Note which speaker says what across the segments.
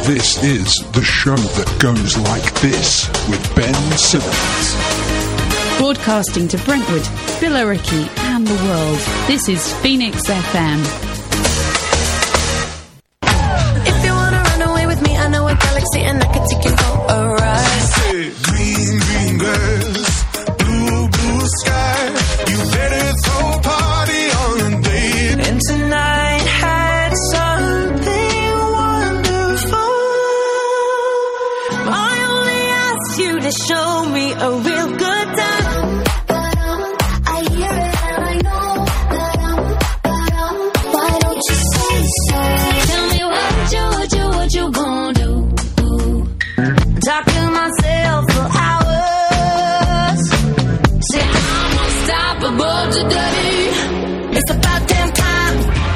Speaker 1: This is the show that goes like this with Ben Simmons.
Speaker 2: Broadcasting to Brentwood, Billericay and the world, this is Phoenix FM.
Speaker 3: If you wanna run away with me, I know a galaxy and I can take you for a ride.
Speaker 4: Green, green grass, blue, blue sky. You better throw a party on a date.
Speaker 3: And tonight had something wonderful. I only ask you to show me a real good time. I hear it and I know that why don't you say so? Tell me what you gonna do? Talk to myself for hours. Say I'm unstoppable today. It's about damn time.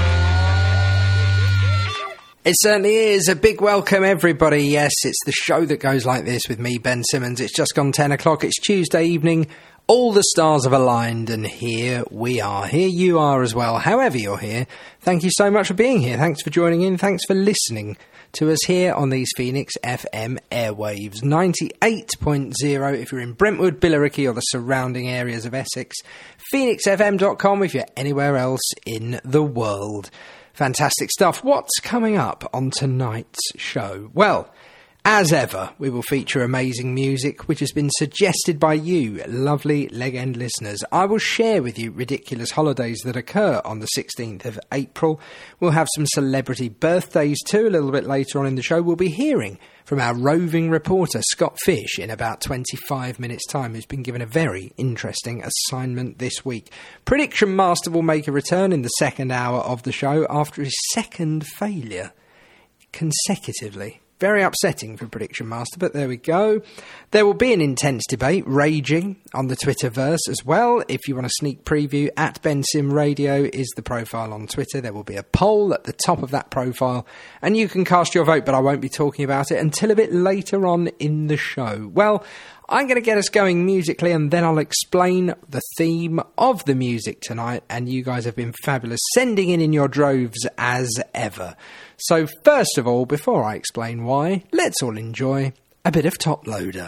Speaker 5: It certainly is. A big welcome, everybody. Yes, it's the show that goes like this with me, Ben Simmons. It's just gone 10 o'clock. It's Tuesday evening. All the stars have aligned, and here we are. Here you are as well. However you're here, thank you so much for being here. Thanks for joining in. Thanks for listening to us here on these Phoenix FM airwaves. 98.0 if you're in Brentwood, Billericay or the surrounding areas of Essex. PhoenixFM.com if you're anywhere else in the world. Fantastic stuff. What's coming up on tonight's show? Well, as ever, we will feature amazing music which has been suggested by you, lovely Leg End listeners. I will share with you ridiculous holidays that occur on the 16th of April. We'll have some celebrity birthdays too a little bit later on in the show. We'll be hearing from our roving reporter, Scott Fish, in about 25 minutes' time, who's been given a very interesting assignment this week. Prediction Master will make a return in the second hour of the show after his second failure consecutively. Very upsetting for Prediction Master, but there we go. There will be an intense debate raging on the Twitterverse as well. If you want a sneak preview, at BenSim Radio is the profile on Twitter. There will be a poll at the top of that profile, and you can cast your vote, but I won't be talking about it until a bit later on in the show. Well, I'm going to get us going musically, and then I'll explain the theme of the music tonight, and you guys have been fabulous, sending in your droves as ever. So first of all, before I explain why, let's all enjoy a bit of Top Loader.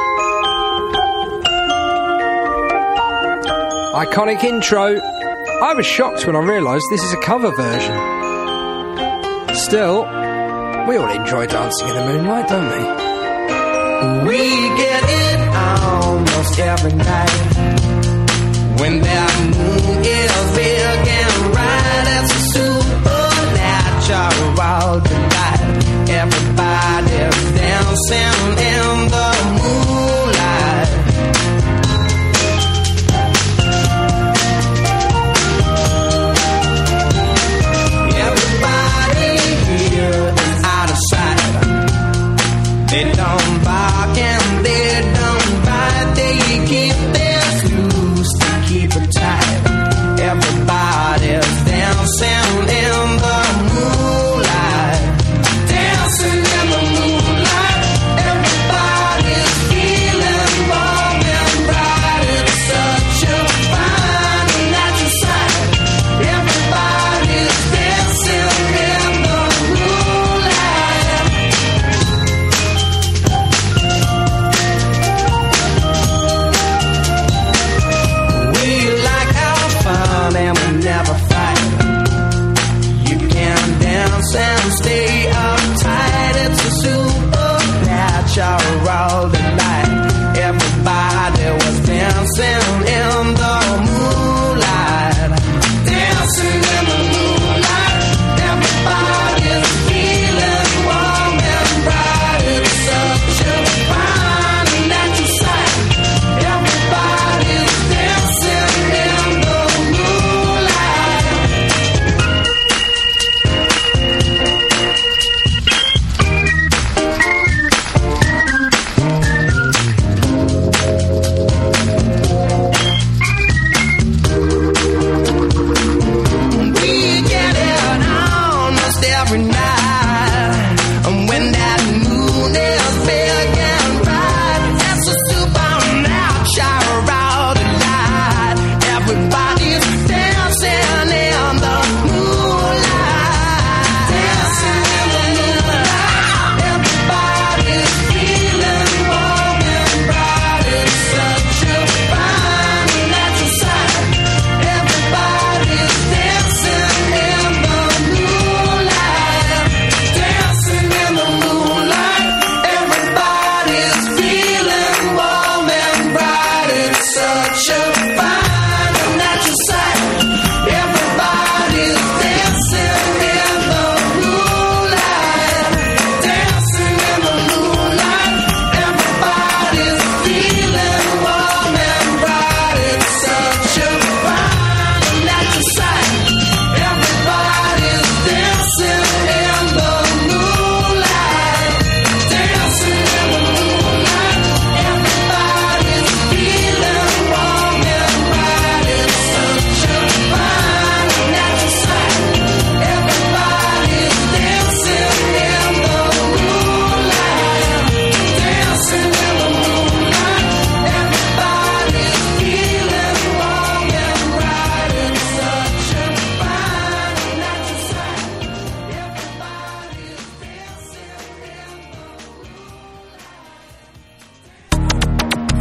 Speaker 5: Iconic intro. I was shocked when I realised this is a cover version. Still, we all enjoy dancing in the moonlight, don't we?
Speaker 6: We get it almost every night. When that moon is big and bright, it's a supernatural delight. Everybody's dancing in the moonlight. Everybody here is out of sight. They don't bark and they don't bite. They keep their loose, they keep it tight. Everybody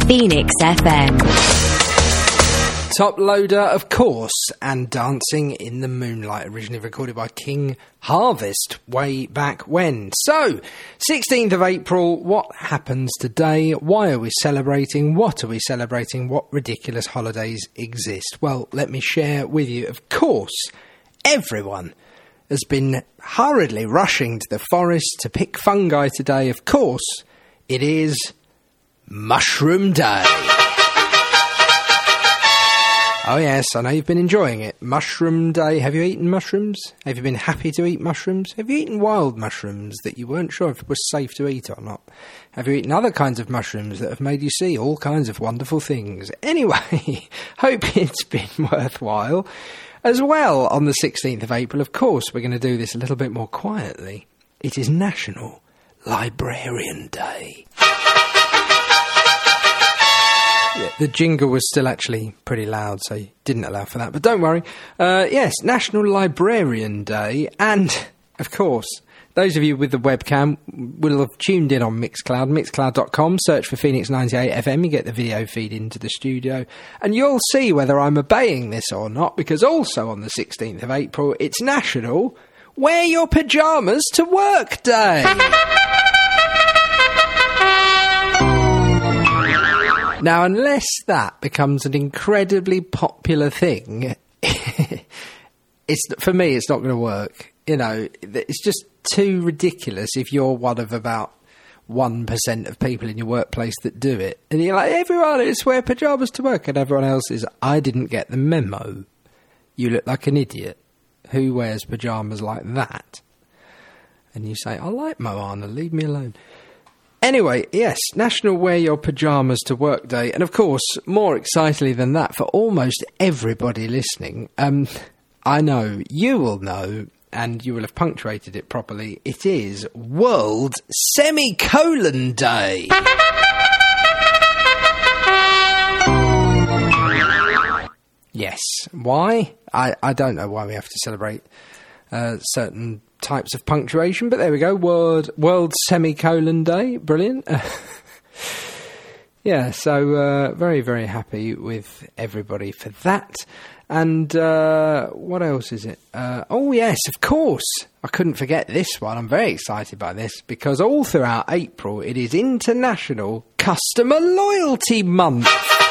Speaker 7: Phoenix FM.
Speaker 5: Top Loader, of course, and Dancing in the Moonlight, originally recorded by King Harvest way back when. So, 16th of April, what happens today? Why are we celebrating? What are we celebrating? What ridiculous holidays exist? Well, let me share with you. Of course, everyone has been hurriedly rushing to the forest to pick fungi today. Of course, it is Mushroom Day. Oh yes, I know you've been enjoying it. Mushroom Day. Have you eaten mushrooms? Have you been happy to eat mushrooms? Have you eaten wild mushrooms that you weren't sure if it was safe to eat or not? Have you eaten other kinds of mushrooms that have made you see all kinds of wonderful things? Anyway, hope it's been worthwhile. As well, on the 16th of April, of course, we're going to do this a little bit more quietly. It is National Librarian Day. Yeah, the jingle was still actually pretty loud, so you didn't allow for that. But don't worry. Yes, National Librarian Day. And, of course, those of you with the webcam will have tuned in on Mixcloud. Mixcloud.com, search for Phoenix 98 FM. You get the video feed into the studio. And you'll see whether I'm obeying this or not, because also on the 16th of April, it's National Wear Your Pyjamas to Work Day. Now, unless that becomes an incredibly popular thing, for me, it's not going to work. You know, it's just too ridiculous if you're one of about 1% of people in your workplace that do it. And you're like, everyone is wear pyjamas to work, and everyone else is, I didn't get the memo. You look like an idiot. Who wears pyjamas like that? And you say, I like Moana, leave me alone. Anyway, yes, National Wear Your Pyjamas to Work Day. And of course, more excitedly than that, for almost everybody listening, I know, you will know, and you will have punctuated it properly, it is World Semicolon Day. Yes. Why? I don't know why we have to celebrate certain types of punctuation, but there we go. World Semicolon Day. Brilliant. Yeah, so very, very happy with everybody for that. And what else is it? Oh, yes, of course. I couldn't forget this one. I'm very excited by this because all throughout April, it is International Customer Loyalty Month.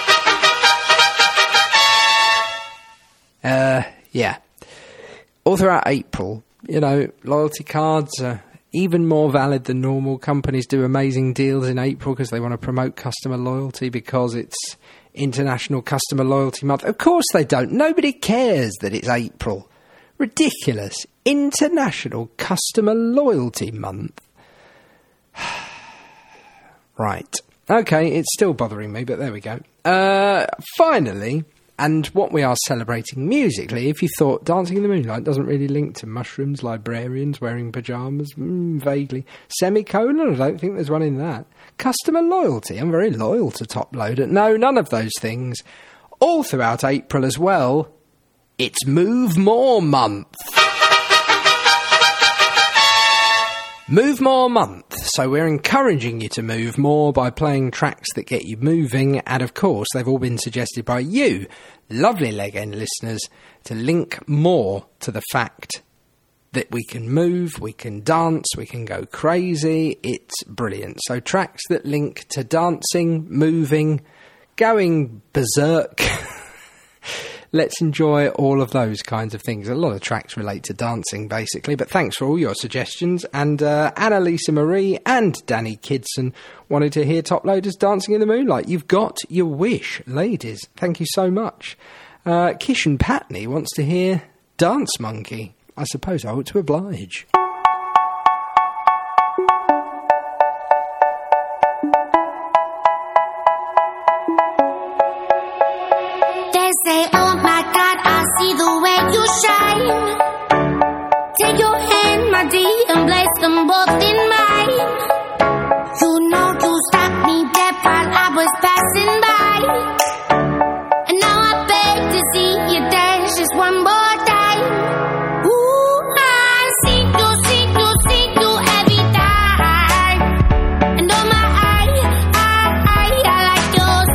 Speaker 5: Yeah. All throughout April, you know, loyalty cards are even more valid than normal. Companies do amazing deals in April because they want to promote customer loyalty because it's International Customer Loyalty Month. Of course they don't. Nobody cares that it's April. Ridiculous. International Customer Loyalty Month. Right. Okay, it's still bothering me, but there we go. Finally, and what we are celebrating musically, if you thought Dancing in the Moonlight doesn't really link to mushrooms, librarians wearing pyjamas, vaguely. Semicolon, I don't think there's one in that. Customer loyalty, I'm very loyal to Top Loader. No, none of those things. All throughout April as well, it's Move More Month. Move More Month. So we're encouraging you to move more by playing tracks that get you moving, and of course they've all been suggested by you, lovely Leg End listeners, to link more to the fact that we can move, we can dance, we can go crazy. It's brilliant. So tracks that link to dancing, moving, going berserk. Let's enjoy all of those kinds of things. A lot of tracks relate to dancing, basically, but thanks for all your suggestions. And Annalisa Marie and Danny Kidson wanted to hear Top Loaders Dancing in the Moonlight. You've got your wish, ladies. Thank you so much. Kishan Patney wants to hear Dance Monkey. I suppose I ought to oblige.
Speaker 3: Say, oh my God, I see the way you shine. Take your hand, my dear, and place them both in mine. You know you stopped me dead while I was passing by. And now I beg to see you dance just one more time. Ooh, I see you every time. And oh my, I like your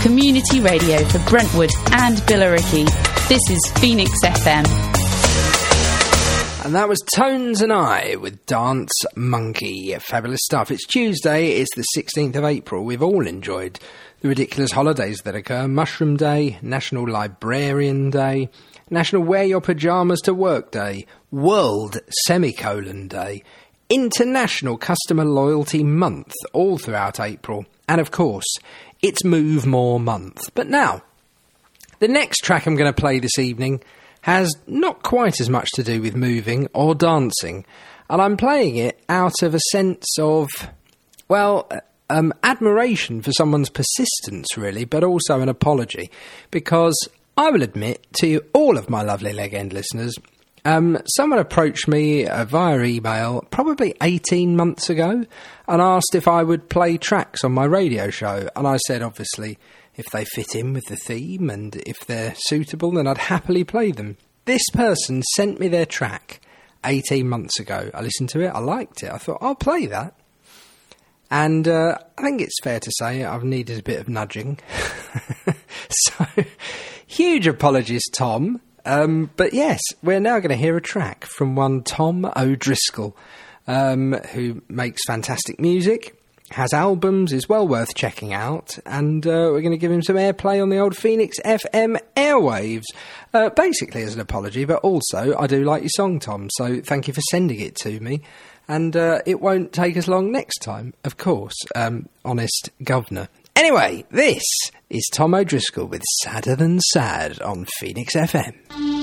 Speaker 2: community radio for Brentwood and Billericay. This is Phoenix FM.
Speaker 5: And that was Tones and I with Dance Monkey. Fabulous stuff. It's Tuesday, it's the 16th of April. We've all enjoyed the ridiculous holidays that occur. Mushroom Day, National Librarian Day, National Wear Your Pyjamas to Work Day, World Semicolon Day, International Customer Loyalty Month, all throughout April. And of course, it's Move More Month. But now, the next track I'm going to play this evening has not quite as much to do with moving or dancing. And I'm playing it out of a sense of, well, admiration for someone's persistence, really, but also an apology. Because I will admit to all of my lovely Leg End listeners, someone approached me via email probably 18 months ago and asked if I would play tracks on my radio show. And I said, obviously, if they fit in with the theme and if they're suitable, then I'd happily play them. This person sent me their track 18 months ago. I listened to it, I liked it. I thought, I'll play that. And I think it's fair to say I've needed a bit of nudging. So, huge apologies, Tom. But yes, we're now going to hear a track from one Tom O'Driscoll, who makes fantastic music, has albums, is well worth checking out, and we're going to give him some airplay on the old Phoenix FM airwaves, basically as an apology, but also I do like your song, Tom, so thank you for sending it to me, and it won't take us long next time, of course, honest governor. Anyway, this is Tom O'Driscoll with Sadder Than Sad on Phoenix FM.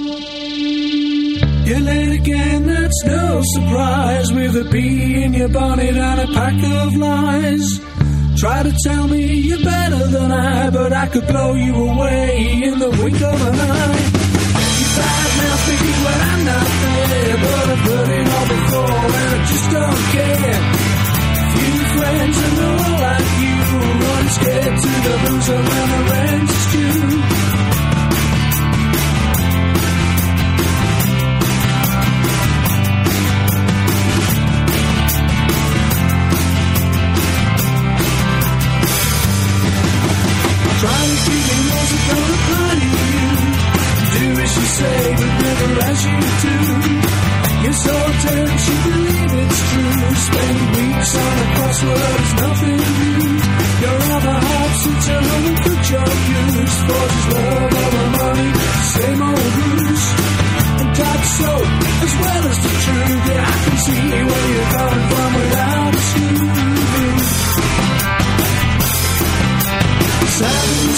Speaker 7: You're late again, that's no surprise, with a bee in your bonnet and a pack of lies. Try to tell me you're better than I, but I could blow you away in the wink of an eye. You bad mouth figures when I'm not there, but I've heard it all before and I just don't care. Few friends and all like you, run scared to the loser when the rent is due. Trying to keep the rules that don't apply to you. Do as you say, but never as you do. You're so tense, you believe it's true. Spend weeks on a crossword is nothing new. Your other half sits at home and cooks your goose. Forces love over money, same old ruse. And God's so, as well as the truth, yeah, I can see where you're coming from without a smooth. Sad and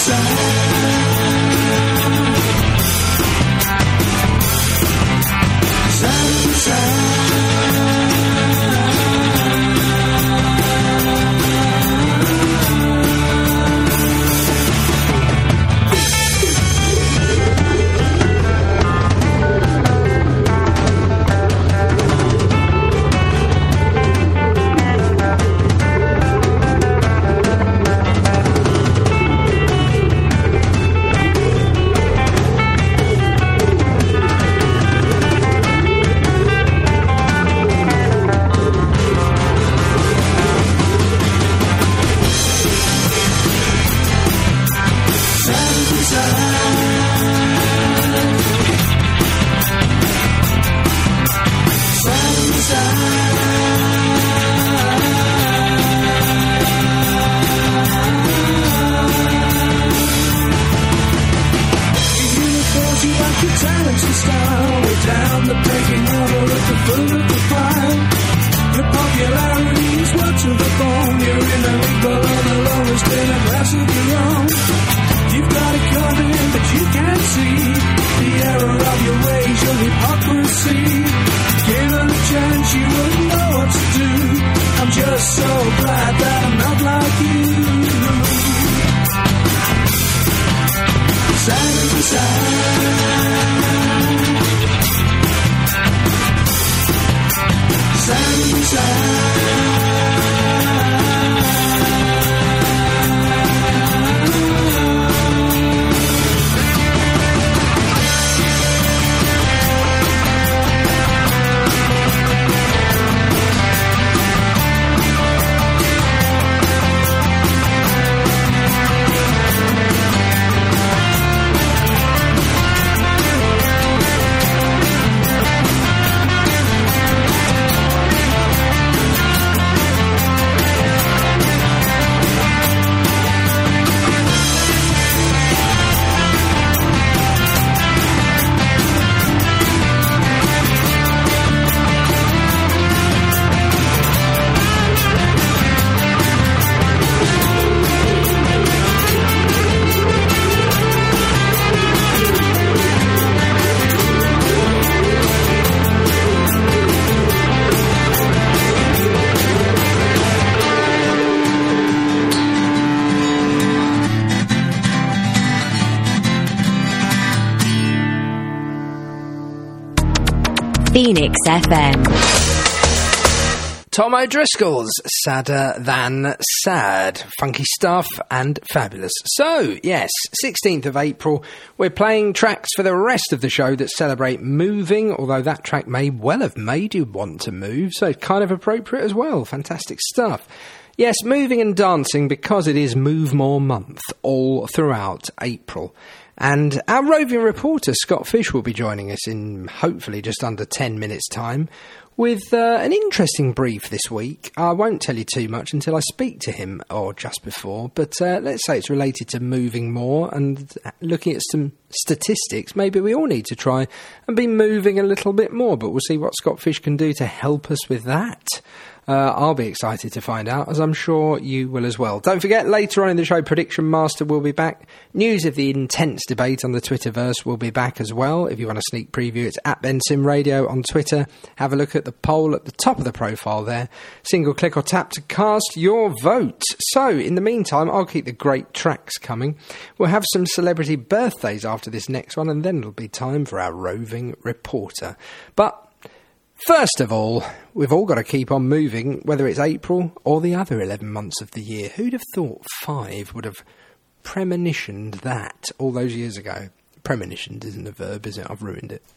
Speaker 8: Phoenix FM.
Speaker 5: Tom O'Driscoll's Sadder Than Sad. Funky stuff and fabulous. So, yes, 16th of April, we're playing tracks for the rest of the show that celebrate moving, although that track may well have made you want to move, so it's kind of appropriate as well. Fantastic stuff. Yes, moving and dancing because it is Move More Month all throughout April. And our roving reporter, Scott Fish, will be joining us in hopefully just under 10 minutes' time with an interesting brief this week. I won't tell you too much until I speak to him, or just before, but let's say it's related to moving more and looking at some statistics. Maybe we all need to try and be moving a little bit more, but we'll see what Scott Fish can do to help us with that. I'll be excited to find out, as I'm sure you will as well. Don't forget, later on in the show, Prediction Master will be back. News of the intense debate on the Twitterverse will be back as well. If you want a sneak preview, it's at BenSim Radio on Twitter. Have a look at the poll at the top of the profile there. Single click or tap to cast your vote. So, in the meantime, I'll keep the great tracks coming. We'll have some celebrity birthdays after this next one, and then it'll be time for our roving reporter. But first of all, we've all got to keep on moving, whether it's April or the other 11 months of the year. Who'd have thought 5 would have premonitioned that all those years ago? Premonitioned isn't a verb, is it? I've ruined it.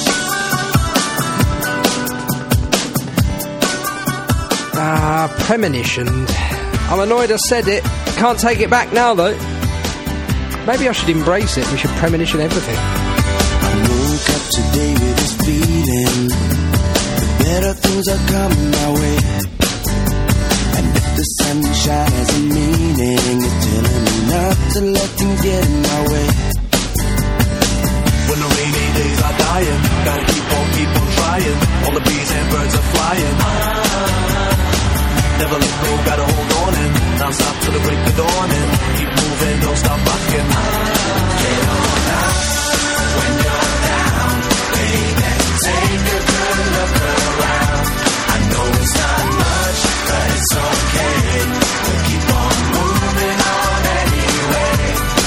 Speaker 5: Premonitioned. I'm annoyed I said it. Can't take it back now, though. Maybe I should embrace it. We should premonition everything.
Speaker 6: I woke up today with this feeling. Better things are coming my way. And if the sunshine has a meaning, it's telling me not to let them get in my way. When the rainy days are dying, gotta keep on trying. All the bees and birds are flying. Never let go, gotta hold on and not stop till the break of dawn. And keep moving, don't stop rocking. Get on out when you're down, baby. Take a good look around. I know it's not much, but it's okay. We'll keep on moving on anyway.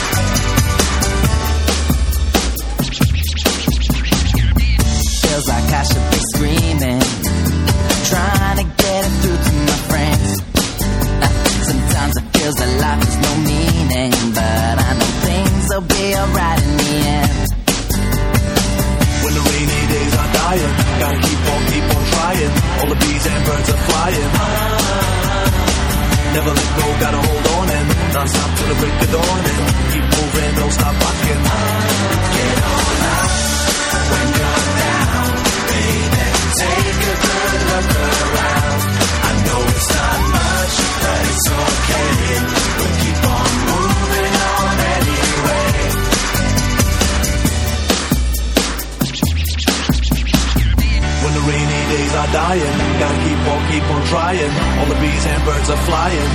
Speaker 6: Feels like I should be screaming, trying to get it through to my friends. Sometimes it feels that life has no meaning, but I know things will be alright in the end. When the rainy days are dying, gotta keep on trying. All the bees and birds are flying. Never let go, gotta hold on and not stop till the break of dawn. And keep moving, don't stop rocking. Get on out when you're down, baby. Take a good look around. I know it's not much, but it's okay. We'll keep on moving on anyway. When the rainy days are dying, gotta keep on trying. All the bees and birds are flying.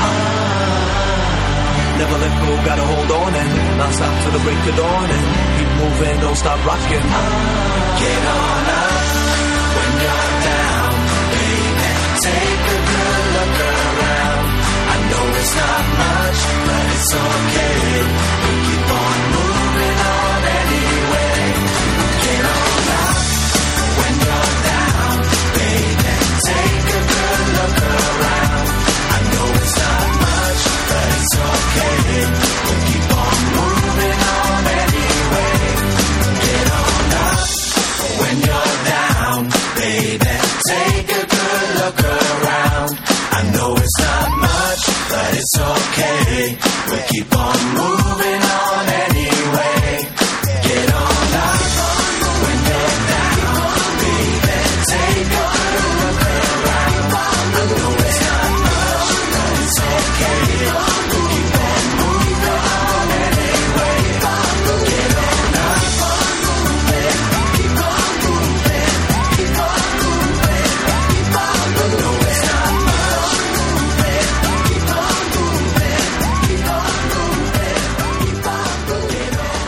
Speaker 6: Never let go, gotta hold on and not stop till the break of dawn. And keep moving, don't stop rocking. Get on up when you're down, baby. Take a good look around. I know it's not much, but it's okay. We'll keep on moving on anyway. Get on up when you're down, baby. Take a good look around. I know it's not much, but it's okay. We'll keep on moving on anyway. Get on up when you're down, baby. Take a good look around. I know it's not much, but it's okay. We'll keep on moving on anyway. Get on up when you're down, baby. Take a good look around. I know it's not much, but it's okay. We'll keep on moving on anyway. Get on up. Keep on moving. Keep on moving. Keep on moving. I know it's not much. Keep on moving. Keep on moving. Keep on moving.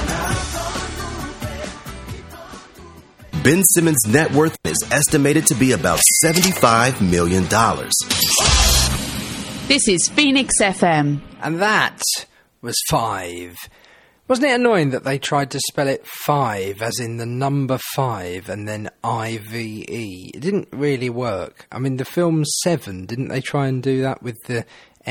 Speaker 9: Ben Simmons' net worth is estimated to be about $75 million.
Speaker 2: This is Phoenix FM.
Speaker 5: And that was 5. Wasn't it annoying that they tried to spell it 5, as in the number 5, and then I-V-E? It didn't really work. I mean, the film Seven, didn't they try and do that with the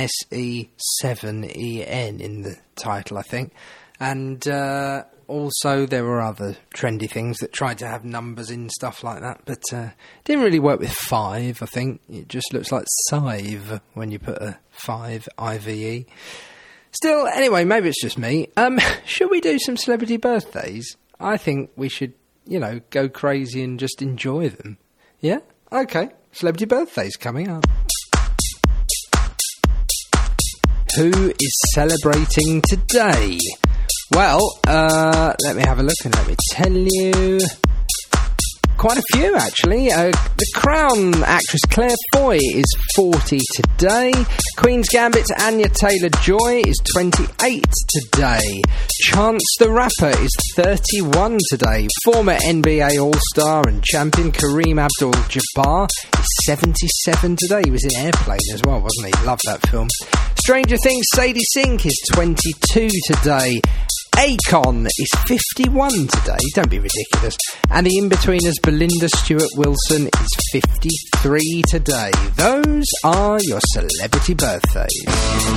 Speaker 5: S-E-7-E-N in the title, I think? And also there were other trendy things that tried to have numbers in stuff like that, but didn't really work with 5, I think. It just looks like Sive when you put a 5, I-V-E. Still, anyway, maybe it's just me. Should we do some celebrity birthdays? I think we should, go crazy and just enjoy them. Yeah? Okay. Celebrity birthdays coming up. Who is celebrating today? Well, let me have a look and let me tell you. Quite a few, actually. The Crown actress Claire Foy is 40 today. Queen's Gambit's Anya Taylor-Joy is 28 today. Chance the Rapper is 31 today. Former NBA All-Star and champion Kareem Abdul-Jabbar is 77 today. He was in Airplane as well, wasn't he? Love that film. Stranger Things Sadie Sink is 22 today. Akon is 51 today, don't be ridiculous. And the In-Betweeners Belinda Stewart Wilson is 53 today. Those are your celebrity birthdays.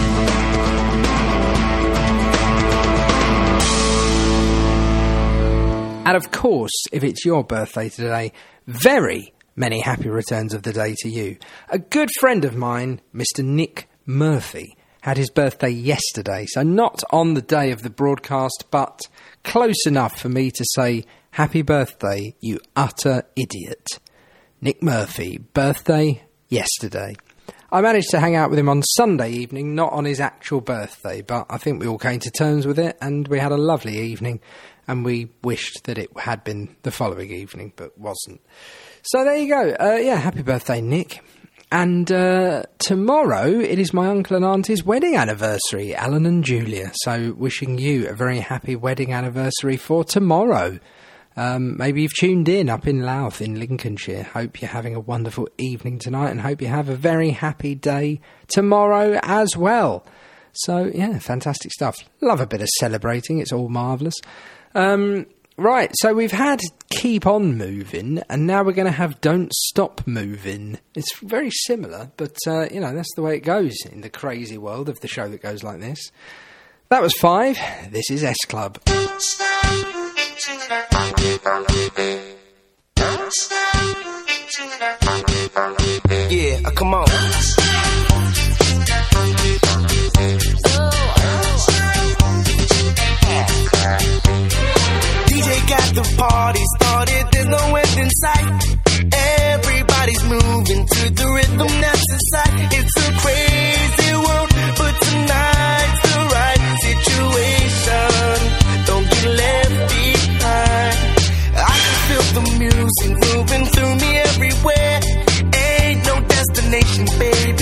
Speaker 5: And of course, if it's your birthday today, very many happy returns of the day to you. A good friend of mine, Mr. Nick Murphy, had his birthday yesterday, so not on the day of the broadcast, but close enough for me to say, happy birthday, you utter idiot. Nick Murphy, birthday yesterday. I managed to hang out with him on Sunday evening, not on his actual birthday, but I think we all came to terms with it, and we had a lovely evening, and we wished that it had been the following evening, but wasn't. So there you go. Happy birthday, Nick. And tomorrow it is my uncle and auntie's wedding anniversary, Alan and Julia. So wishing you a very happy wedding anniversary for tomorrow. Maybe you've tuned in up in Louth in Lincolnshire. Hope you're having a wonderful evening tonight and hope you have a very happy day tomorrow as well. So, yeah, fantastic stuff. Love a bit of celebrating. It's all marvellous. Right, so we've had Keep On Moving, and now we're going to have Don't Stop Moving. It's very similar, but, that's the way it goes in the crazy world of the show that goes like this. That was 5. This is S Club.
Speaker 6: Yeah, come on. Got the party started, there's no end in sight. Everybody's moving to the rhythm that's inside. It's a crazy world, but tonight's the right situation. Don't get left behind. I can feel the music moving through me everywhere. Ain't no destination, baby.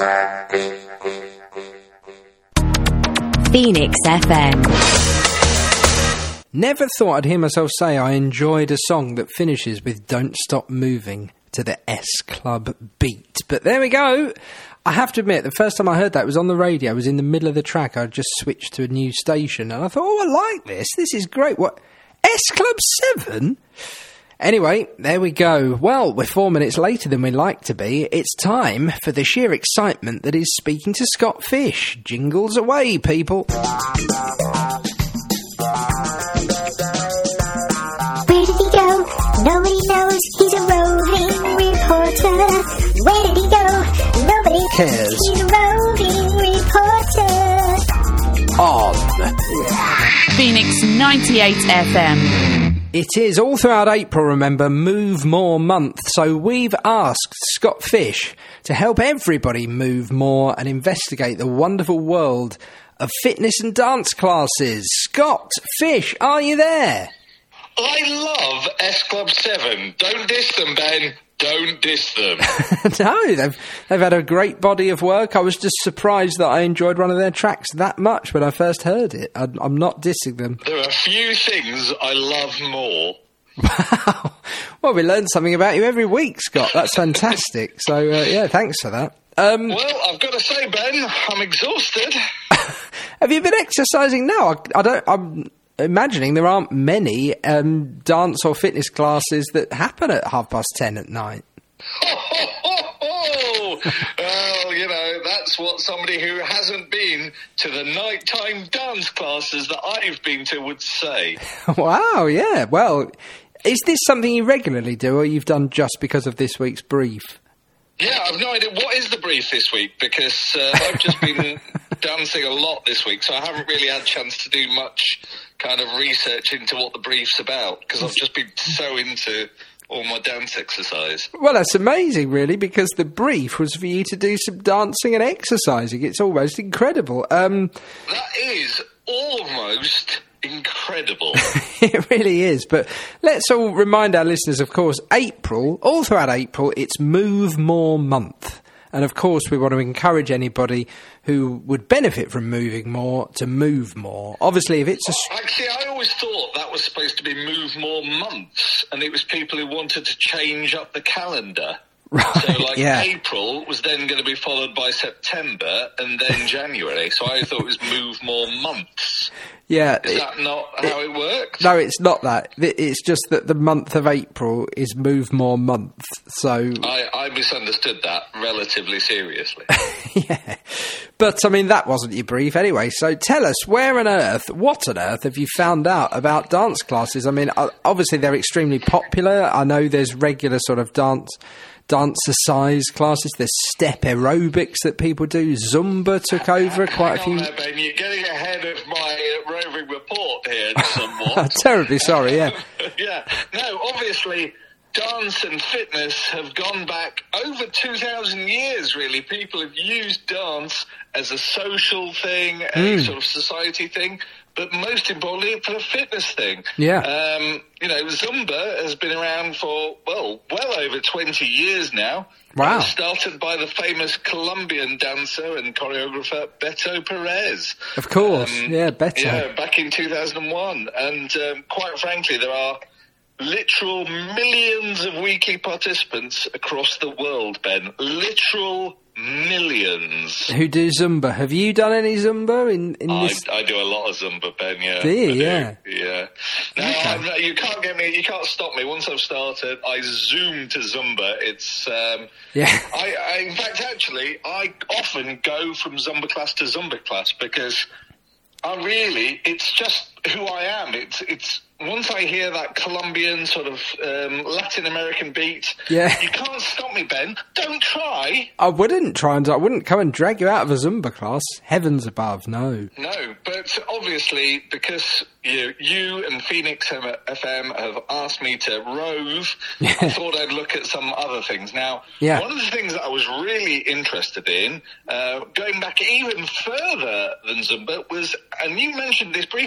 Speaker 8: Phoenix FM.
Speaker 5: Never thought I'd hear myself say I enjoyed a song that finishes with Don't Stop Moving to the S Club beat. But there we go. I have to admit, the first time I heard that was on the radio. I was in the middle of the track. I just switched to a new station and I thought, oh, I like this. This is great. What? S Club 7? Anyway, there we go. Well, we're 4 minutes later than we like to be. It's time for the sheer excitement that is speaking to Scott Fish. Jingles away, people.
Speaker 3: Where did he go? Nobody knows. He's a roving reporter. Where did he go? Nobody
Speaker 5: cares.
Speaker 3: He's a roving reporter.
Speaker 5: On
Speaker 2: Phoenix 98 FM.
Speaker 5: It is all throughout April, remember, Move More Month. So we've asked Scott Fish to help everybody move more and investigate the wonderful world of fitness and dance classes. Scott Fish, are you there?
Speaker 10: I love S Club 7. Don't diss them, Ben. Don't diss them.
Speaker 5: No, they've had a great body of work. I was just surprised that I enjoyed one of their tracks that much when I first heard it. I'm not dissing them.
Speaker 10: There are few things I love more.
Speaker 5: Wow. Well, we learn something about you every week, Scott. That's fantastic. So, yeah, thanks for that.
Speaker 10: Well, I've got to say, Ben, I'm exhausted.
Speaker 5: Have you been exercising now? I'm imagining there aren't many dance or fitness classes that happen at 10:30 at night.
Speaker 10: Well, you know, that's what somebody who hasn't been to the nighttime dance classes that I've been to would say.
Speaker 5: Wow, yeah. Well, is this something you regularly do, or you've done just because of this week's brief?
Speaker 10: Yeah, I've no idea. What is the brief this week? Because I've just been dancing a lot this week, so I haven't really had a chance to do much kind of research into what the brief's about, because I've just been so into all my dance exercise.
Speaker 5: Well, that's amazing, really, because the brief was for you to do some dancing and exercising. It's almost incredible.
Speaker 10: That is almost incredible.
Speaker 5: It really is. But let's all remind our listeners, of course, April, all throughout April, it's Move More Month. And of course, we want to encourage anybody who would benefit from moving more to move more. Obviously, if it's
Speaker 10: Actually, I always thought that was supposed to be Move More Months, and it was people who wanted to change up the calendar.
Speaker 5: Right,
Speaker 10: so, like,
Speaker 5: yeah.
Speaker 10: April was then going to be followed by September and then January. So I thought it was Move More Months.
Speaker 5: Yeah.
Speaker 10: Is that not how it works?
Speaker 5: No, it's not that. It's just that the month of April is Move More Month. So
Speaker 10: I misunderstood that relatively seriously.
Speaker 5: Yeah. But, I mean, that wasn't your brief anyway. So tell us, what on earth have you found out about dance classes? I mean, obviously they're extremely popular. I know there's regular sort of dancer-size classes. There's step aerobics that people do. Zumba took over quite a few.
Speaker 10: Hang on there, Ben. You're getting ahead of my roving report here somewhat.
Speaker 5: I'm terribly sorry, yeah.
Speaker 10: Yeah. No, obviously, dance and fitness have gone back over 2,000 years, really. People have used dance as a social thing, a sort of society thing, but most importantly, for a fitness thing.
Speaker 5: Yeah.
Speaker 10: You know, Zumba has been around for, well over 20 years now.
Speaker 5: Wow.
Speaker 10: It was started by the famous Colombian dancer and choreographer Beto Perez.
Speaker 5: Of course, Beto.
Speaker 10: Yeah, back in 2001. And quite frankly, there are literal millions of weekly participants across the world, Ben. Literal millions.
Speaker 5: Who do Zumba? Have you done any Zumba in this?
Speaker 10: I do a lot of Zumba, Ben, yeah.
Speaker 5: Do you? Yeah.
Speaker 10: Yeah. No, you can't get me, you can't stop me. Once I've started, I zoom to Zumba. It's,
Speaker 5: yeah.
Speaker 10: In fact, actually, I often go from Zumba class to Zumba class because it's just who I am. It's once I hear that Colombian sort of Latin American beat, you can't stop me, Ben. Don't try.
Speaker 5: I wouldn't try and I wouldn't come and drag you out of a Zumba class. Heavens above, no.
Speaker 10: No, but obviously because you and Phoenix FM have asked me to rove, I thought I'd look at some other things. Now, one of the things that I was really interested in, going back even further than Zumba, was, and you mentioned this briefly,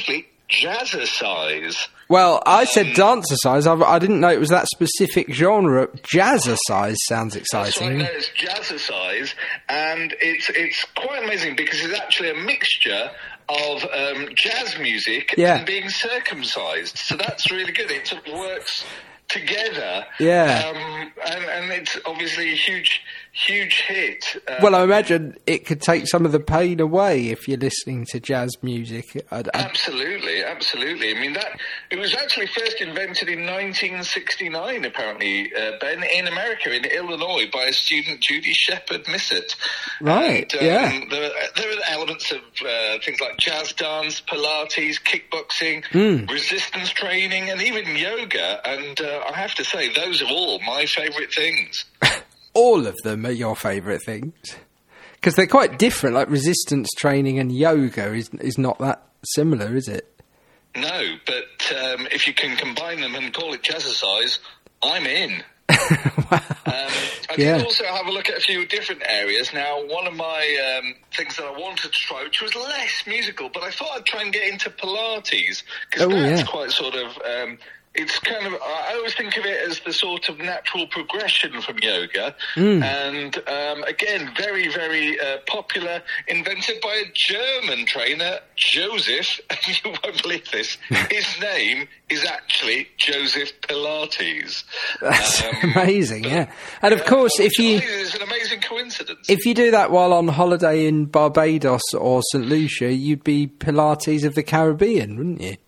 Speaker 10: jazzercise.
Speaker 5: Well, I said dancercise. I didn't know it was that specific genre. Jazzercise sounds exciting.
Speaker 10: That's right, no, it's jazzercise, and it's quite amazing because it's actually a mixture of jazz music and being circumcised. So that's really good. It sort of works together.
Speaker 5: Yeah.
Speaker 10: And it's obviously a huge hit.
Speaker 5: Well, I imagine it could take some of the pain away if you're listening to jazz music.
Speaker 10: Absolutely. I mean, it was actually first invented in 1969, apparently, Ben, in America, in Illinois, by a student, Judy Shepard Missett.
Speaker 5: Right,
Speaker 10: and, there are elements of things like jazz dance, Pilates, kickboxing, resistance training, and even yoga. And I have to say, those are all my favourite things.
Speaker 5: All of them are your favourite things? Because they're quite different, like resistance training and yoga is not that similar, is it?
Speaker 10: No, but if you can combine them and call it jazzercise, I'm in.
Speaker 5: Wow.
Speaker 10: I did also have a look at a few different areas. Now, one of my things that I wanted to try, which was less musical, but I thought I'd try and get into Pilates, because that's quite sort of... it's kind of, I always think of it as the sort of natural progression from yoga. And again, very, very popular, invented by a German trainer, Joseph, and you won't believe this, his name is actually Joseph Pilates.
Speaker 5: That's amazing, yeah. And of course, if you...
Speaker 10: It's an amazing coincidence.
Speaker 5: If you do that while on holiday in Barbados or St. Lucia, you'd be Pilates of the Caribbean, wouldn't you?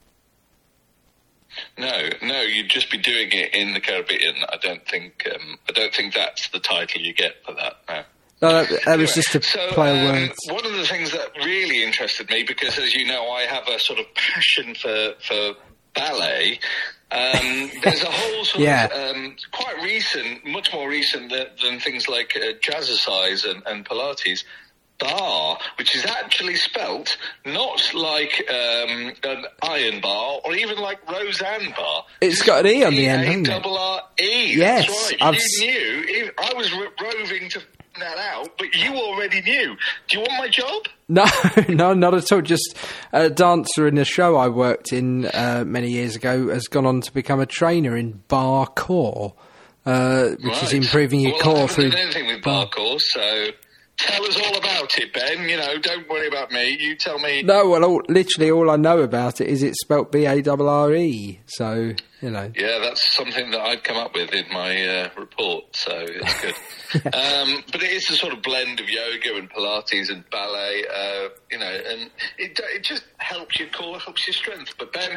Speaker 10: No, you'd just be doing it in the Caribbean. I don't think that's the title you get for that. No.
Speaker 5: No, that was just a play of words.
Speaker 10: One of the things that really interested me, because as you know, I have a sort of passion for ballet. There's a whole sort of quite recent, much more recent than things like jazzercise and Pilates. Bar, which is actually spelt not like an iron bar or even like Roseanne bar.
Speaker 5: It's got an E on the end, hasn't it?
Speaker 10: A-double-R-E.
Speaker 5: Yes.
Speaker 10: That's right. You knew. I was roving to find that out, but you already knew. Do you want my job?
Speaker 5: No, not at all. Just a dancer in a show I worked in many years ago has gone on to become a trainer in bar core, which is improving your core through...
Speaker 10: I haven't done anything with bar core, so... Tell us all about it, Ben. You know, don't worry about me. You tell me.
Speaker 5: No, well, literally all I know about it is it's spelt B-A-R-R-E. So, you know.
Speaker 10: Yeah, that's something that I'd come up with in my report, so it's good. But it is a sort of blend of yoga and Pilates and ballet, you know, and it just helps your core, helps your strength. But Ben,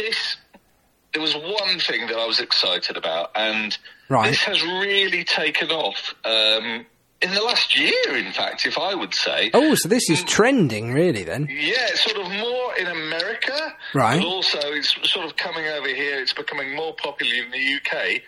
Speaker 10: there was one thing that I was excited about, and this has really taken off. In the last year, in fact, if I would say.
Speaker 5: Oh, so this is trending, really, then?
Speaker 10: Yeah, it's sort of more in America.
Speaker 5: Right.
Speaker 10: But also, it's sort of coming over here. It's becoming more popular in the UK.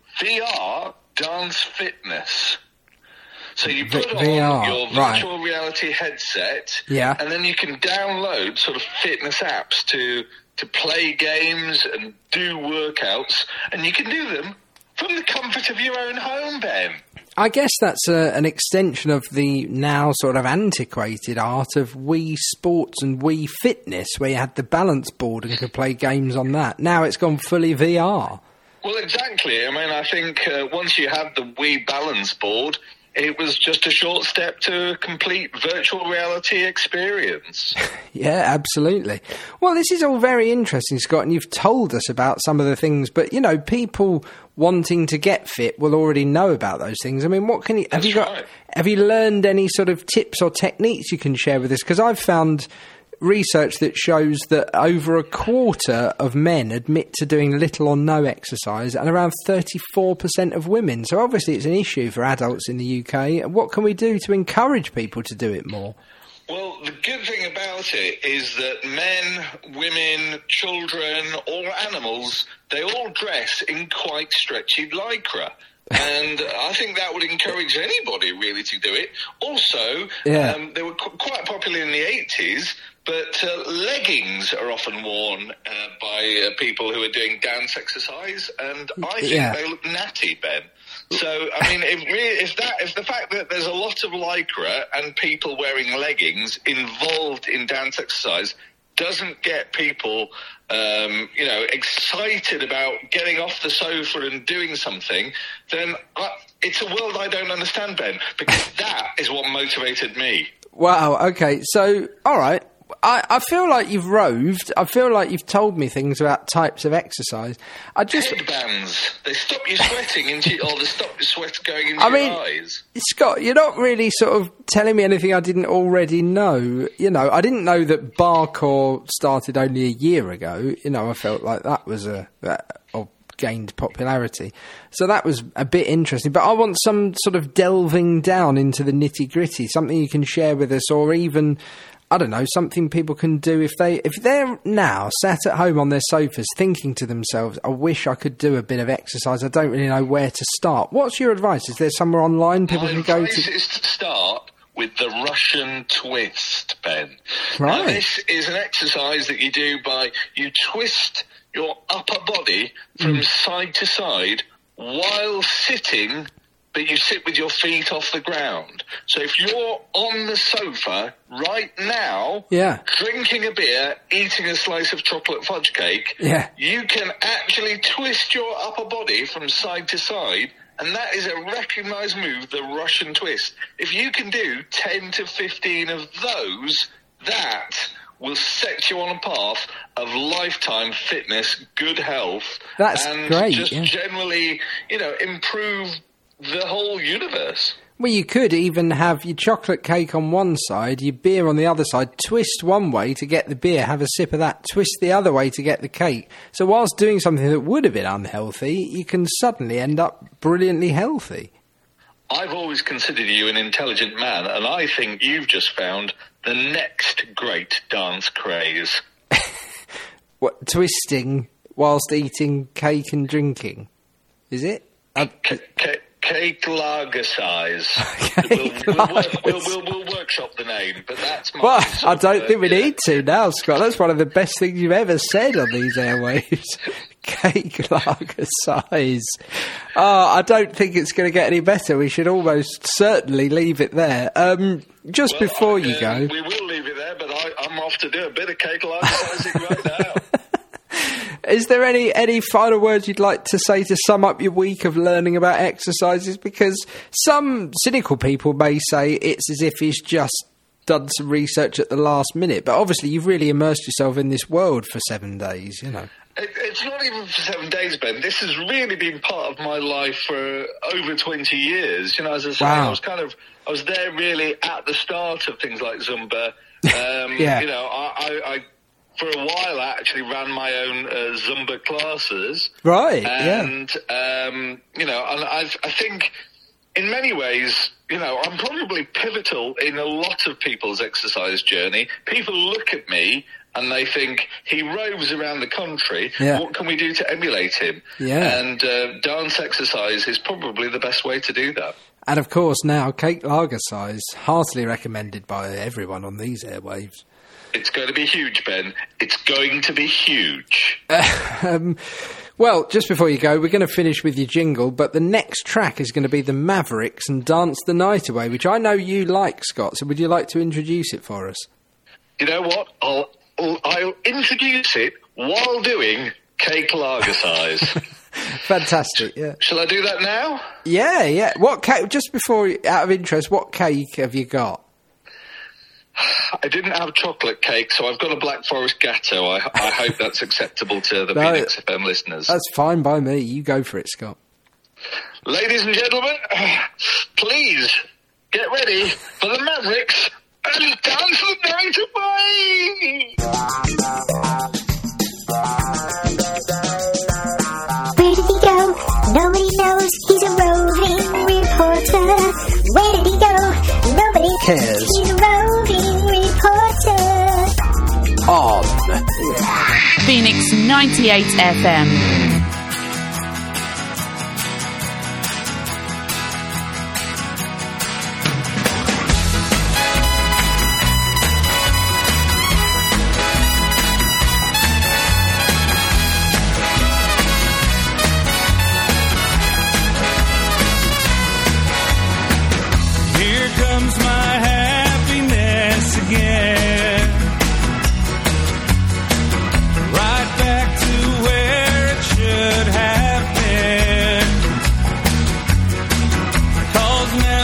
Speaker 10: VR dance fitness. So you put on your virtual reality headset, and then you can download sort of fitness apps to play games and do workouts, and you can do them from the comfort of your own home, Ben.
Speaker 5: I guess that's an extension of the now sort of antiquated art of Wii Sports and Wii Fitness, where you had the balance board and could play games on that. Now it's gone fully VR.
Speaker 10: Well, exactly. I mean, I think once you had the Wii balance board, it was just a short step to a complete virtual reality experience.
Speaker 5: Yeah, absolutely. Well, this is all very interesting, Scott, and you've told us about some of the things, but, you know, people wanting to get fit will already know about those things. I mean, what can you... Have you learned any sort of tips or techniques you can share with us? Because I've found research that shows that over a quarter of men admit to doing little or no exercise, and around 34% of women. So obviously it's an issue for adults in the UK. What can we do to encourage people to do it more?
Speaker 10: Well, the good thing about it is that men, women, children, or animals, they all dress in quite stretchy lycra. And I think that would encourage anybody really to do it. Also, they were quite popular in the 80s, but leggings are often worn by people who are doing dance exercise, and I think they look natty, Ben. So, I mean, if the fact that there's a lot of lycra and people wearing leggings involved in dance exercise, doesn't get people, excited about getting off the sofa and doing something, then it's a world I don't understand, Ben, because that is what motivated me.
Speaker 5: Wow, okay, so, all right. I feel like you've roved. I feel like you've told me things about types of exercise.
Speaker 10: Headbands. They stop you sweating or they stop your sweat going into your eyes.
Speaker 5: Scott, you're not really sort of telling me anything I didn't already know. I didn't know that Barcore started only a year ago. I felt like that was or gained popularity. So that was a bit interesting. But I want some sort of delving down into the nitty-gritty, something you can share with us, or even, I don't know, something people can do if they're now sat at home on their sofas thinking to themselves, I wish I could do a bit of exercise, I don't really know where to start. What's your advice? Is there somewhere online people can go to?
Speaker 10: My advice is to start with the Russian twist, Ben.
Speaker 5: Right.
Speaker 10: Now, this is an exercise that you do by, you twist your upper body from side to side while sitting, but you sit with your feet off the ground. So if you're on the sofa right now, drinking a beer, eating a slice of chocolate fudge cake, you can actually twist your upper body from side to side, and that is a recognised move, the Russian twist. If you can do 10 to 15 of those, that will set you on a path of lifetime fitness, good health, and
Speaker 5: great,
Speaker 10: just generally, improve the whole universe.
Speaker 5: Well, you could even have your chocolate cake on one side, your beer on the other side, twist one way to get the beer, have a sip of that, twist the other way to get the cake. So whilst doing something that would have been unhealthy, you can suddenly end up brilliantly healthy.
Speaker 10: I've always considered you an intelligent man, and I think you've just found the next great dance craze.
Speaker 5: What, twisting whilst eating cake and drinking? Is it?
Speaker 10: Cake lager size. We'll workshop the name, but that's my...
Speaker 5: Well, I don't think we need to now, Scott. That's one of the best things you've ever said on these airwaves. Cake lager size. I don't think it's going to get any better. We should almost certainly leave it there. Before you go...
Speaker 10: We will leave it there, but I'm off to do a bit of cake lager sizing right now.
Speaker 5: Is there any final words you'd like to say to sum up your week of learning about exercises? Because some cynical people may say it's as if he's just done some research at the last minute. But obviously you've really immersed yourself in this world for 7 days,
Speaker 10: It's not even for 7 days, Ben. This has really been part of my life for over 20 years. As I say,
Speaker 5: wow.
Speaker 10: I was there really at the start of things like Zumba. I for a while, I actually ran my own Zumba classes.
Speaker 5: Right,
Speaker 10: and, and I think in many ways, I'm probably pivotal in a lot of people's exercise journey. People look at me and they think, he roves around the country. Yeah. What can we do to emulate him?
Speaker 5: Yeah.
Speaker 10: And dance exercise is probably the best way to do that.
Speaker 5: And of course now, cake lager size, heartily recommended by everyone on these airwaves.
Speaker 10: It's going to be huge, Ben. It's going to be huge.
Speaker 5: Well, just before you go, we're going to finish with your jingle, but the next track is going to be the Mavericks and Dance the Night Away, which I know you like, Scott, so would you like to introduce it for us?
Speaker 10: You know what? I'll introduce it while doing cake lager size.
Speaker 5: Fantastic, yeah.
Speaker 10: Shall I do that now?
Speaker 5: Yeah. What cake, just before, out of interest, what cake have you got?
Speaker 10: I didn't have chocolate cake, so I've got a Black Forest Gatto. I hope that's acceptable to the Phoenix FM listeners.
Speaker 5: That's fine by me. You go for it, Scott.
Speaker 10: Ladies and gentlemen, please get ready for the Mavericks and Dance the Night Away!
Speaker 3: Where did he go? Nobody knows. He's a roving reporter. Where did he go? Nobody
Speaker 5: cares.
Speaker 3: He's a roving reporter.
Speaker 5: On
Speaker 2: Phoenix 98 FM.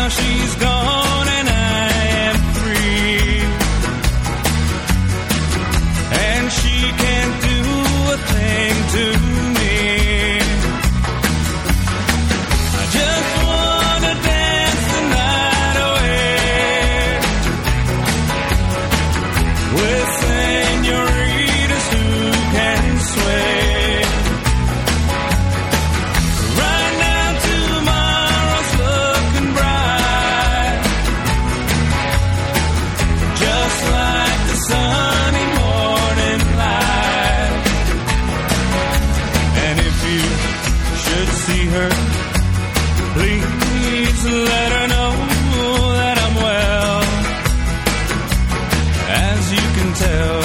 Speaker 7: she's gone and I am free. And she can't do a thing to me. I just wanna dance the night away with senoritas who can sway. Right now tomorrow's looking bright, just like the sunny morning light. And if you should see her, please let her know that I'm well. As you can tell,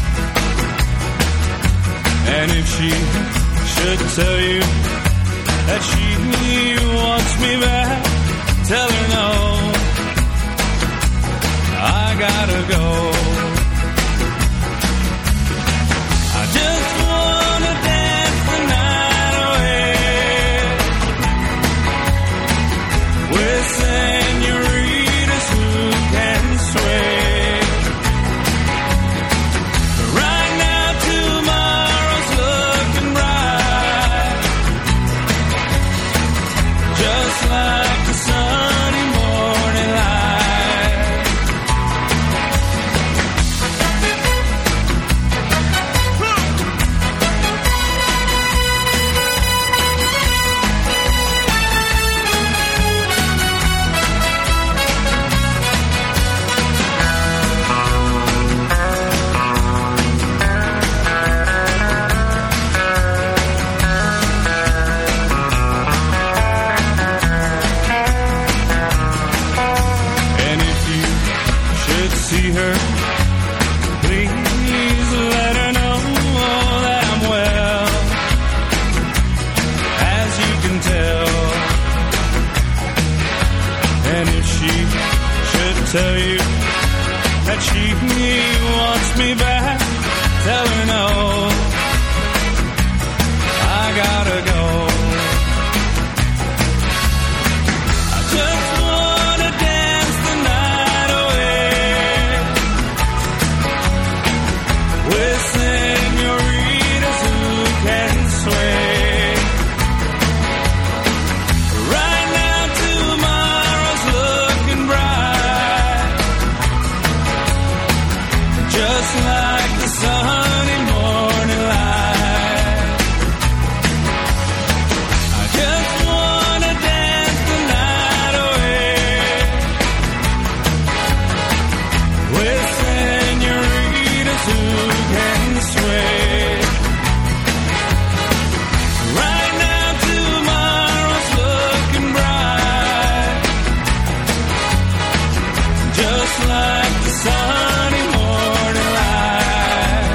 Speaker 7: and if she should tell you that she wants me back, tell her no, I gotta go. I just wanna dance the night away with senoritas who can sway. Right now tomorrow's looking bright, just like the sunny morning light. And if you should see her, please let her know that I'm well. As you can tell, and if she should tell you that she wants me back, tell her no, I gotta go. I just wanna dance the night away with senoritas who can sway. Right now tomorrow's looking bright, just like the sunny morning light. I just wanna dance the night away with senoritas who can sway. Right now tomorrow's looking bright, just like the sunny morning light.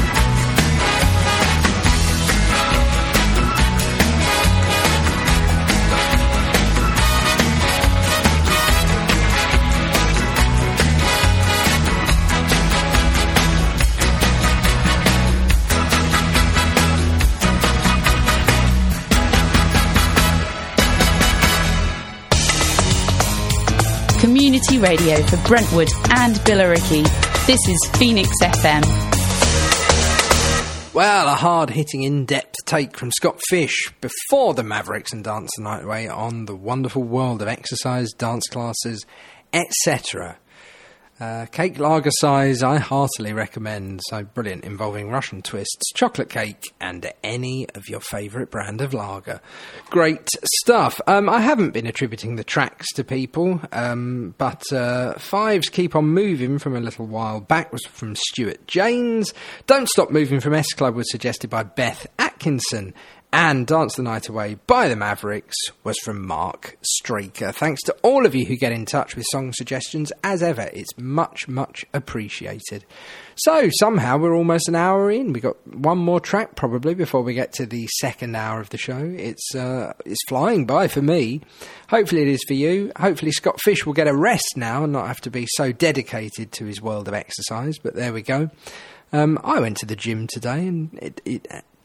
Speaker 2: Community radio for Brentwood and Billericay. This is Phoenix FM.
Speaker 5: Well, a hard-hitting, in-depth take from Scott Fish before the Mavericks and Dance the Night Away on the wonderful world of exercise, dance classes, etc. Cake lager size, I heartily recommend. So brilliant, involving Russian twists, chocolate cake, and any of your favourite brand of lager. Great stuff. I haven't been attributing the tracks to people, but Fives Keep On Moving from a little while back was from Stuart Janes. Don't Stop Moving from S Club was suggested by Beth Atkinson. And Dance the Night Away by the Mavericks was from Mark Straker. Thanks to all of you who get in touch with song suggestions. As ever, it's much, much appreciated. So, somehow we're almost an hour in. We've got one more track probably before we get to the second hour of the show. It's flying by for me. Hopefully it is for you. Hopefully Scott Fish will get a rest now and not have to be so dedicated to his world of exercise. But there we go. I went to the gym today and it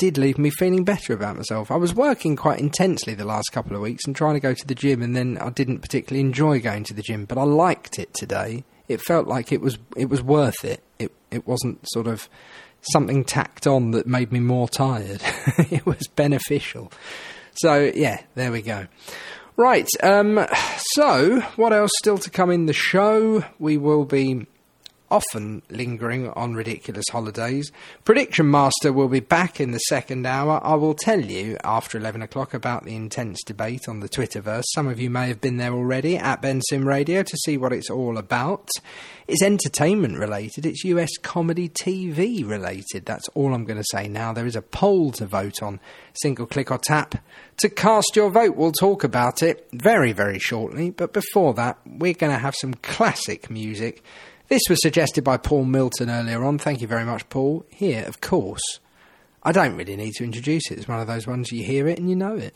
Speaker 5: did leave me feeling better about myself. I was working quite intensely the last couple of weeks and trying to go to the gym, and then I didn't particularly enjoy going to the gym, but I liked it today. It felt like it was worth it. It wasn't sort of something tacked on that made me more tired. It was beneficial. So, yeah, there we go. Right, so what else still to come in the show? We will be often lingering on ridiculous holidays. Prediction Master will be back in the second hour. I will tell you after 11 o'clock about the intense debate on the Twitterverse. Some of you may have been there already at Ben Sim Radio to see what it's all about. It's entertainment related. It's US comedy TV related. That's all I'm going to say now. There is a poll to vote on. Single click or tap to cast your vote. We'll talk about it very, very shortly. But before that, we're going to have some classic music. This was suggested by Paul Milton earlier on. Thank you very much, Paul. Here, of course, I don't really need to introduce it. It's one of those ones you hear it and you know it.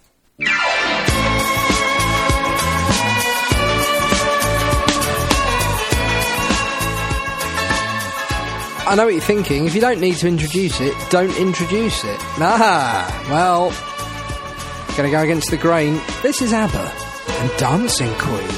Speaker 5: I know what you're thinking. If you don't need to introduce it, don't introduce it. Well, gonna go against the grain. This is ABBA and Dancing Queen.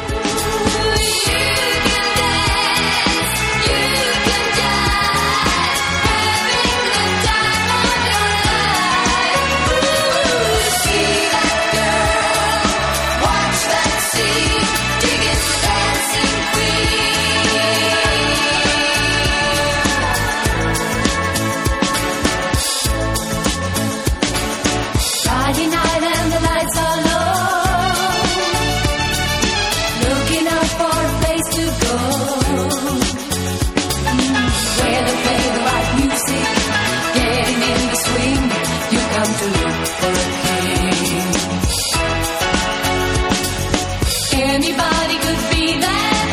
Speaker 3: Friday night and the lights are low. Looking out for a place to go. Where they play the right music. Getting in the swing. You come to look for a king. Anybody could be that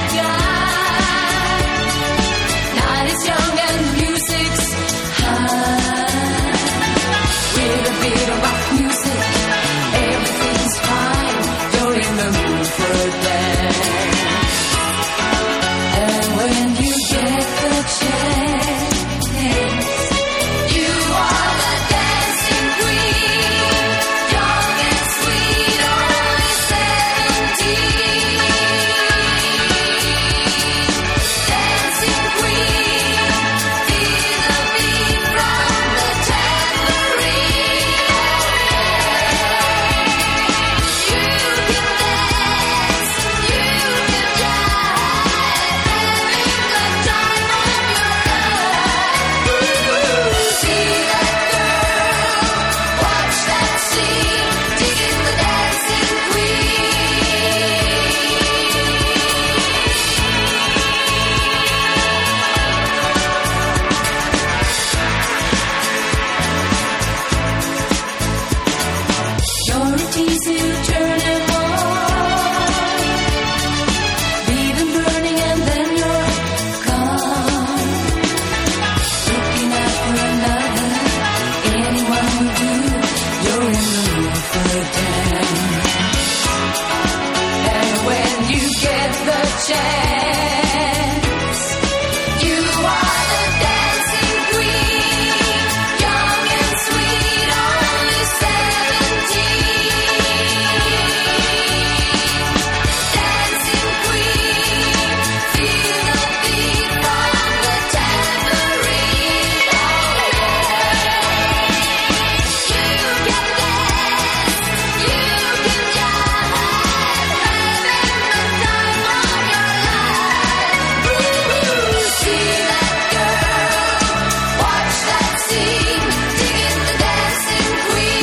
Speaker 3: guy. Night is young and the music's high. With a bit of rock music, everything's fine. You're in the mood for a dance. And when you get the chance, you are the dancing queen. Young and sweet, only 17. Dancing queen, feel the beat from the tambourine. You can dance, you can jive, having the time of your life. See that girl, watch that scene, digging the dancing You're a teaser, you turn it on. Leave them burning and then you're gone. Looking out for another, anyone will do. You're in the mood for a dance. And when you get the chance, you are the dancing queen. Young and sweet, only 17. Dancing queen, feel the beat from the tambourine. You can dance, you can jive, having the time of your life. See that girl, watch that scene, digging the dancing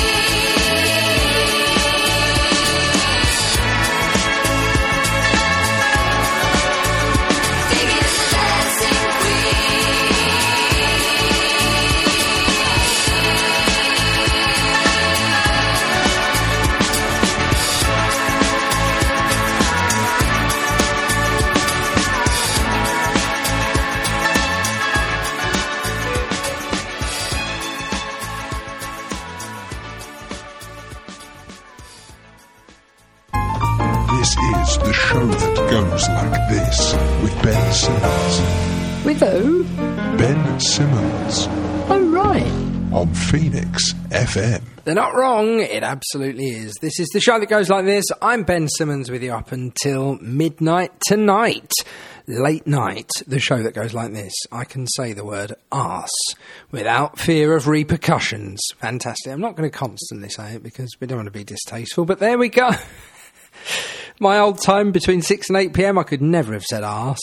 Speaker 3: queen. Digging the dancing
Speaker 1: This is the show that goes like this with Ben Simmons.
Speaker 2: With who?
Speaker 1: Ben Simmons.
Speaker 2: Oh, right.
Speaker 1: on Phoenix FM.
Speaker 5: They're not wrong, it absolutely is. This is the show that goes like this. I'm Ben Simmons with you up until midnight tonight. Late night, the show that goes like this. I can say the word arse without fear of repercussions. Fantastic. I'm not going to constantly say it because we don't want to be distasteful, but there we go. My old time between 6 and 8 p.m, I could never have said arse.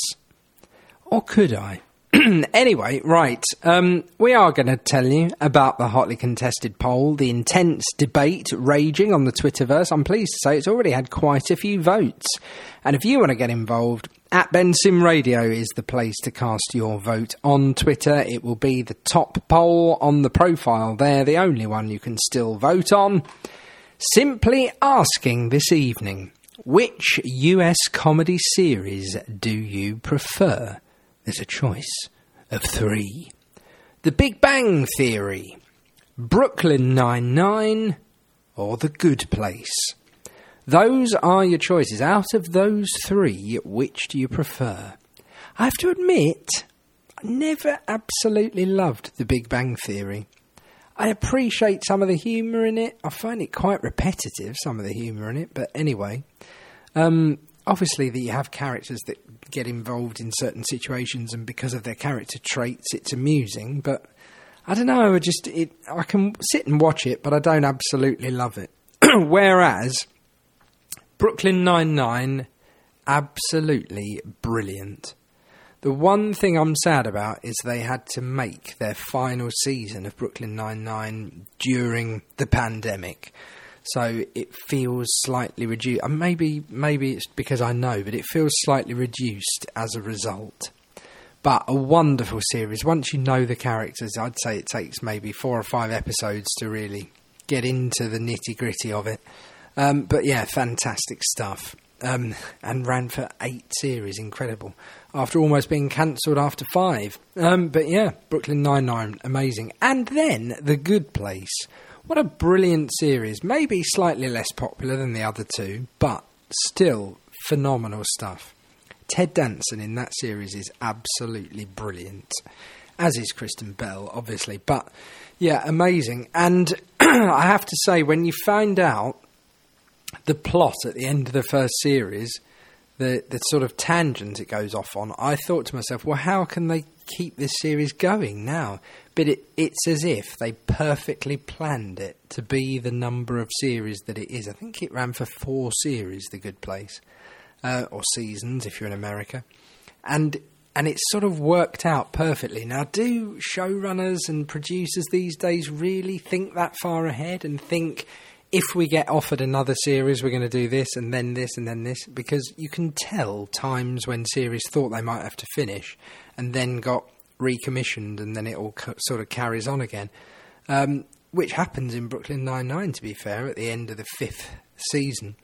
Speaker 5: Or could I? Anyway, right, we are going to tell you about the hotly contested poll, the intense debate raging on the Twitterverse. I'm pleased to say it's already had quite a few votes. And if you want to get involved, at Ben Sim Radio is the place to cast your vote on Twitter. It will be the top poll on the profile there, the only one you can still vote on. Simply asking this evening, which US comedy series do you prefer? There's a choice of 3. The Big Bang Theory, Brooklyn Nine-Nine, or The Good Place. Those are your choices. Out of those 3, which do you prefer? I have to admit, I never absolutely loved The Big Bang Theory. I appreciate some of the humour in it. I find it quite repetitive, some of the humour in it, but anyway. Obviously, that you have characters that get involved in certain situations, and because of their character traits, it's amusing. But I don't know. I can sit and watch it, but I don't absolutely love it. Whereas Brooklyn Nine-Nine, absolutely brilliant. The one thing I'm sad about is they had to make their final season of Brooklyn Nine-Nine during the pandemic. So it feels slightly reduced. Maybe it's because I know, but it feels slightly reduced as a result. But a wonderful series. Once you know the characters, I'd say it takes maybe 4 or 5 episodes to really get into the nitty-gritty of it. But yeah, fantastic stuff. And ran for 8 series. Incredible. After almost being cancelled after 5. But yeah, Brooklyn Nine-Nine, amazing. And then The Good Place. What a brilliant series. Maybe slightly less popular than the other 2, but still phenomenal stuff. Ted Danson in that series is absolutely brilliant, as is Kristen Bell, obviously. But, yeah, amazing. And I have to say, when you find out the plot at the end of the first series, the sort of tangent it goes off on, I thought to myself, well, how can they keep this series going now? But it's as if they perfectly planned it to be the number of series that it is. I think it ran for 4 series, The Good Place, or seasons if you're in America. And it's sort of worked out perfectly. Now, do showrunners and producers these days really think that far ahead and think, if we get offered another series, we're going to do this and then this and then this? Because you can tell times when series thought they might have to finish and then got recommissioned, and then it all sort of carries on again, which happens in Brooklyn Nine-Nine, to be fair, at the end of the 5th season.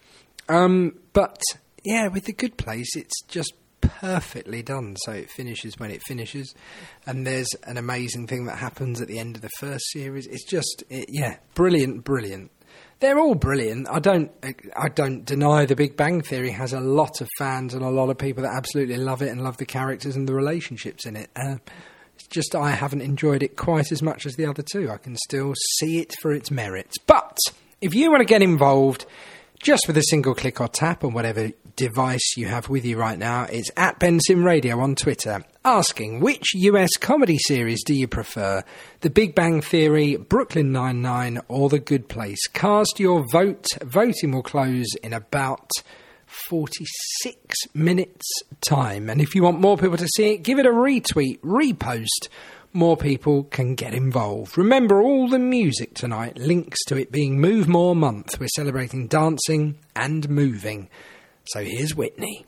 Speaker 5: But yeah, with The Good Place, it's just perfectly done, so it finishes when it finishes, and there's an amazing thing that happens at the end of the first series. It's just, brilliant. They're all brilliant. I don't deny The Big Bang Theory has a lot of fans and a lot of people that absolutely love it and love the characters and the relationships in it. It's just I haven't enjoyed it quite as much as the other 2. I can still see it for its merits. But if you want to get involved, just with a single click or tap on whatever device you have with you right now, it's at Ben Sim Radio on Twitter, asking, which US comedy series do you prefer? The Big Bang Theory, Brooklyn Nine-Nine, or The Good Place? Cast your vote. Voting will close in about 46 minutes' time. And if you want more people to see it, give it a retweet, repost. More people can get involved. Remember, all the music tonight links to it being Move More Month. We're celebrating dancing and moving. So here's Whitney.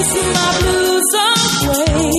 Speaker 3: chasing my blues away.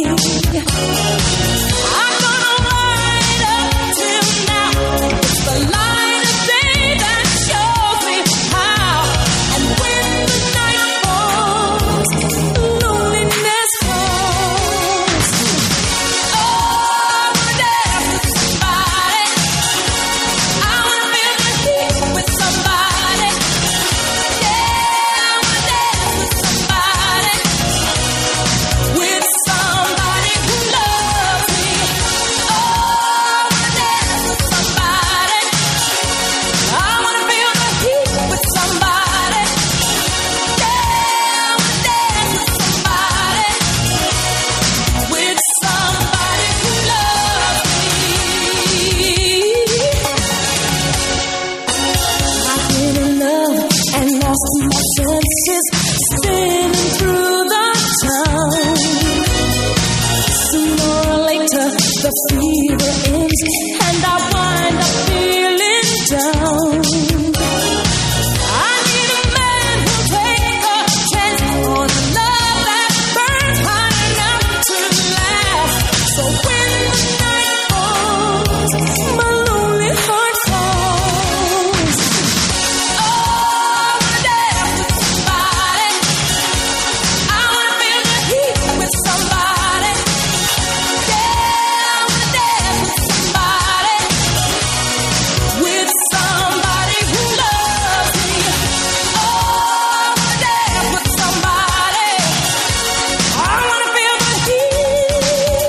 Speaker 3: I'm gonna ride up till now. It's the light of day that shows me how. And when the night falls, loneliness falls. Oh, I wanna dance with somebody. I wanna feel the heat with somebody. Yeah, I wanna dance with somebody. With somebody who loves me. Oh, I wanna dance with somebody. I wanna feel the heat with somebody. Yeah, I wanna dance with somebody. With somebody who loves me. I've been in love and lost my senses, spinning through the town. Sooner or later, the fever ends, and I wind up feeling down. I need a man who'll take a chance on a love that burns hot enough to last. So when the night falls, my lonely heart falls. Oh, I wanna dance with somebody. I wanna feel the heat with somebody. Yeah, I wanna dance with somebody. With somebody who loves me. Oh, I wanna dance with somebody. I wanna feel the heat.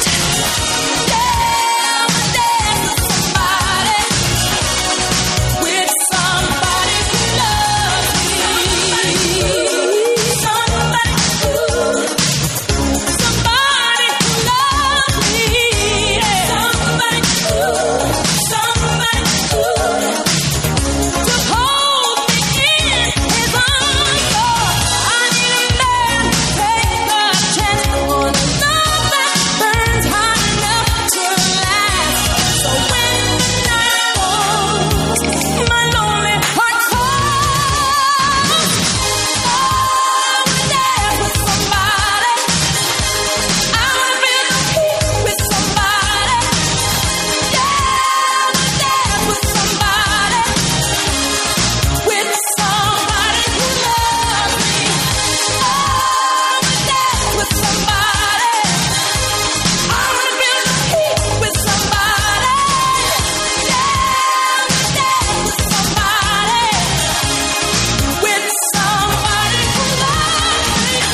Speaker 3: Yeah, I wanna dance with somebody. With somebody who loves me. Somebody who loves me. Somebody who to hold me in his arms. Oh, I need a man to take a chance on a love that burns hot enough to last. So when the night falls, my lonely heart falls. Oh, I wanna dance with somebody. I wanna feel the heat with somebody. Yeah, I wanna dance with somebody. With somebody who loves me. Oh, I wanna dance with somebody. I wanna feel the heat with somebody. Yeah, I wanna dance with somebody. With somebody who loves me.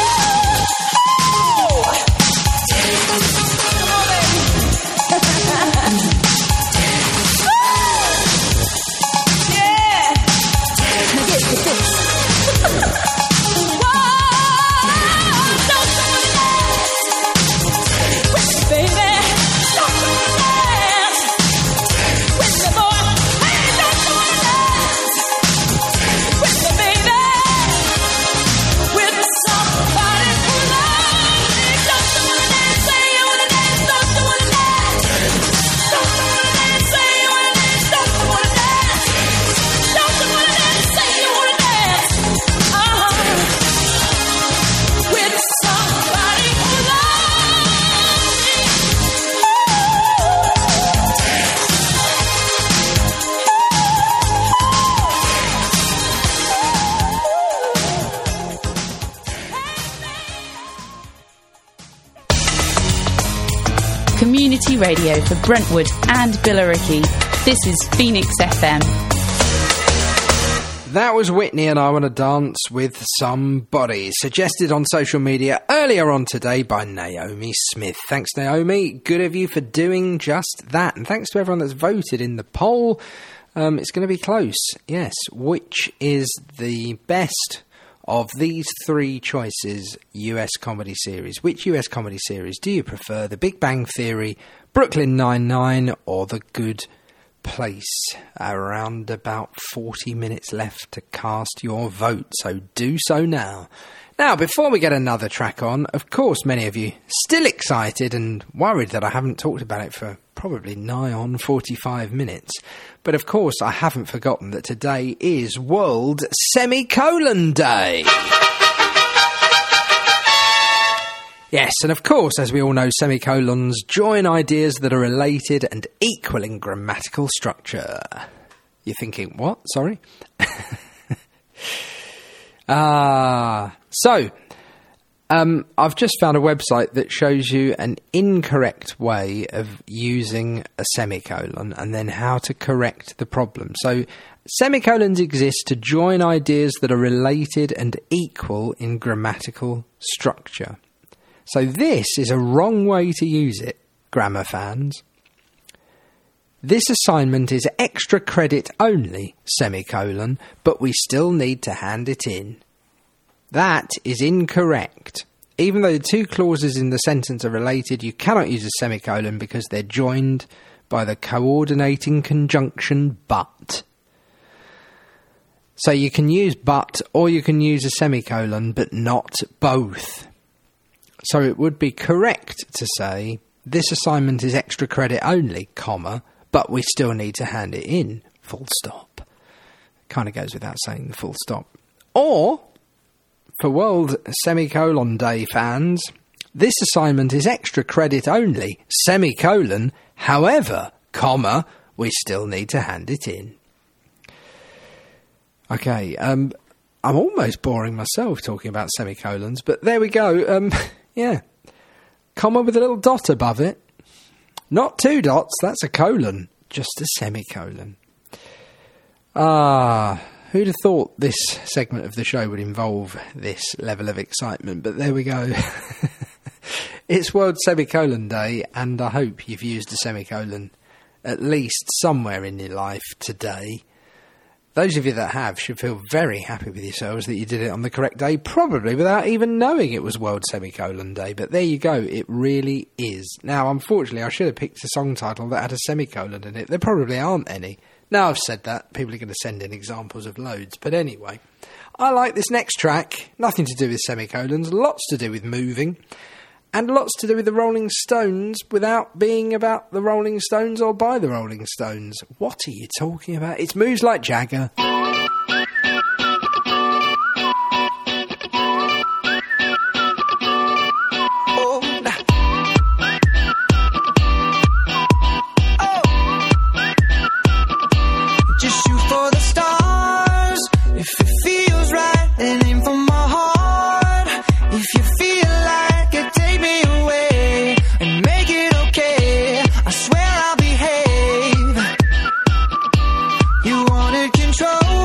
Speaker 3: Yeah. Now get with this. Whoa, don't you wanna dance with me, baby? Don't you wanna dance with me, boy? Hey, don't you wanna dance with me, baby? With somebody who loves me. Don't you wanna dance? Say you wanna dance. Don't you wanna dance? Don't you wanna dance? Say you wanna dance. Don't you wanna dance? Don't you wanna dance? Say you wanna dance. With somebody who loves me.
Speaker 2: Community radio for Brentwood and Billericay. This is Phoenix FM.
Speaker 5: That was Whitney and I Want to Dance with Somebody, suggested on social media earlier on today by Naomi Smith. Thanks, Naomi. Good of you for doing just that. And thanks to everyone that's voted in the poll. It's going to be close, yes. Which is the best of these three choices US comedy series? Which US comedy series do you prefer? The Big Bang Theory, Brooklyn Nine-Nine, or The Good Place? Around about 40 minutes left to cast your vote, so do so now. Now, before we get another track on, of course, many of you still excited and worried that I haven't talked about it for probably nigh on 45 minutes. But of course, I haven't forgotten that today is World Semicolon Day. Yes, and of course, as we all know, semicolons join ideas that are related and equal in grammatical structure. You're thinking, what? Sorry? I've just found a website that shows you an incorrect way of using a semicolon and then how to correct the problem. So, semicolons exist to join ideas that are related and equal in grammatical structure. So this is a wrong way to use it, grammar fans. This assignment is extra credit only, semicolon, but we still need to hand it in. That is incorrect. Even though the two clauses in the sentence are related, you cannot use a semicolon because they're joined by the coordinating conjunction but. So you can use but or you can use a semicolon, but not both. So it would be correct to say, this assignment is extra credit only, comma, but we still need to hand it in, full stop. Kind of goes without saying the full stop. Or, for World Semicolon Day fans, this assignment is extra credit only, semicolon, however, comma, we still need to hand it in. Okay, I'm almost boring myself talking about semicolons, but there we go. Yeah, comma with a little dot above it. Not two dots, that's a colon, just a semicolon. Who'd have thought this segment of the show would involve this level of excitement, but there we go. It's World Semicolon Day, and I hope you've used a semicolon at least somewhere in your life today. Those of you that have should feel very happy with yourselves that you did it on the correct day, probably without even knowing it was World Semicolon Day. But there you go, it really is. Now, unfortunately, I should have picked a song title that had a semicolon in it. There probably aren't any. Now I've said that, people are going to send in examples of loads. But anyway, I like this next track. Nothing to do with semicolons, lots to do with moving. And lots to do with the Rolling Stones without being about the Rolling Stones or by the Rolling Stones. What are you talking about? It's Moves Like Jagger.
Speaker 6: Just shoot for the stars if it feels right, and aim for my heart if you feel like it. Take me away and make it okay. I swear I'll behave. You wanted control.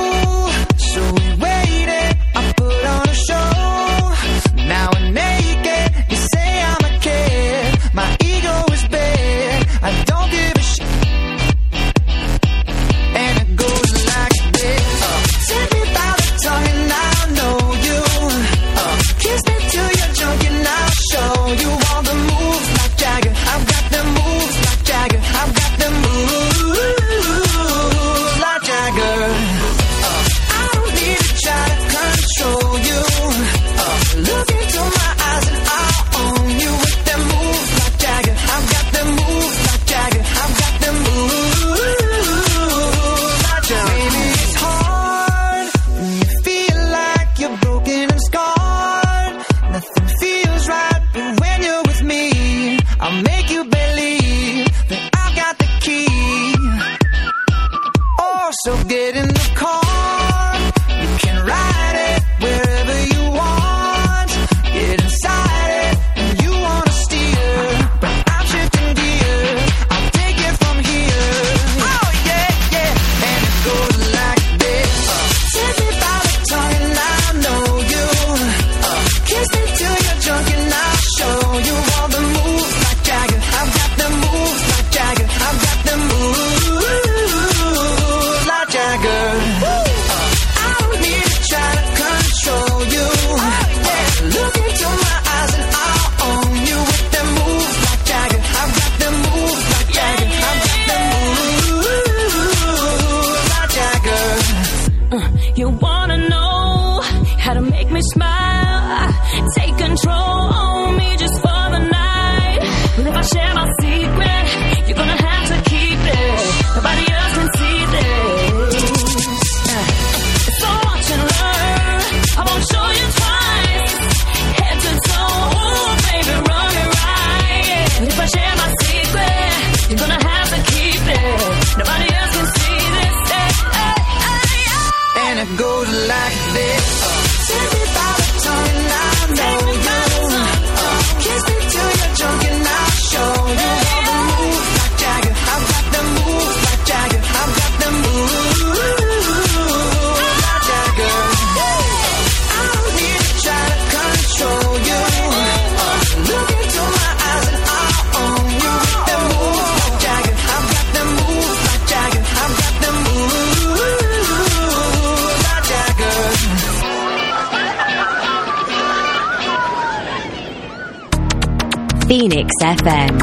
Speaker 8: Phoenix FM.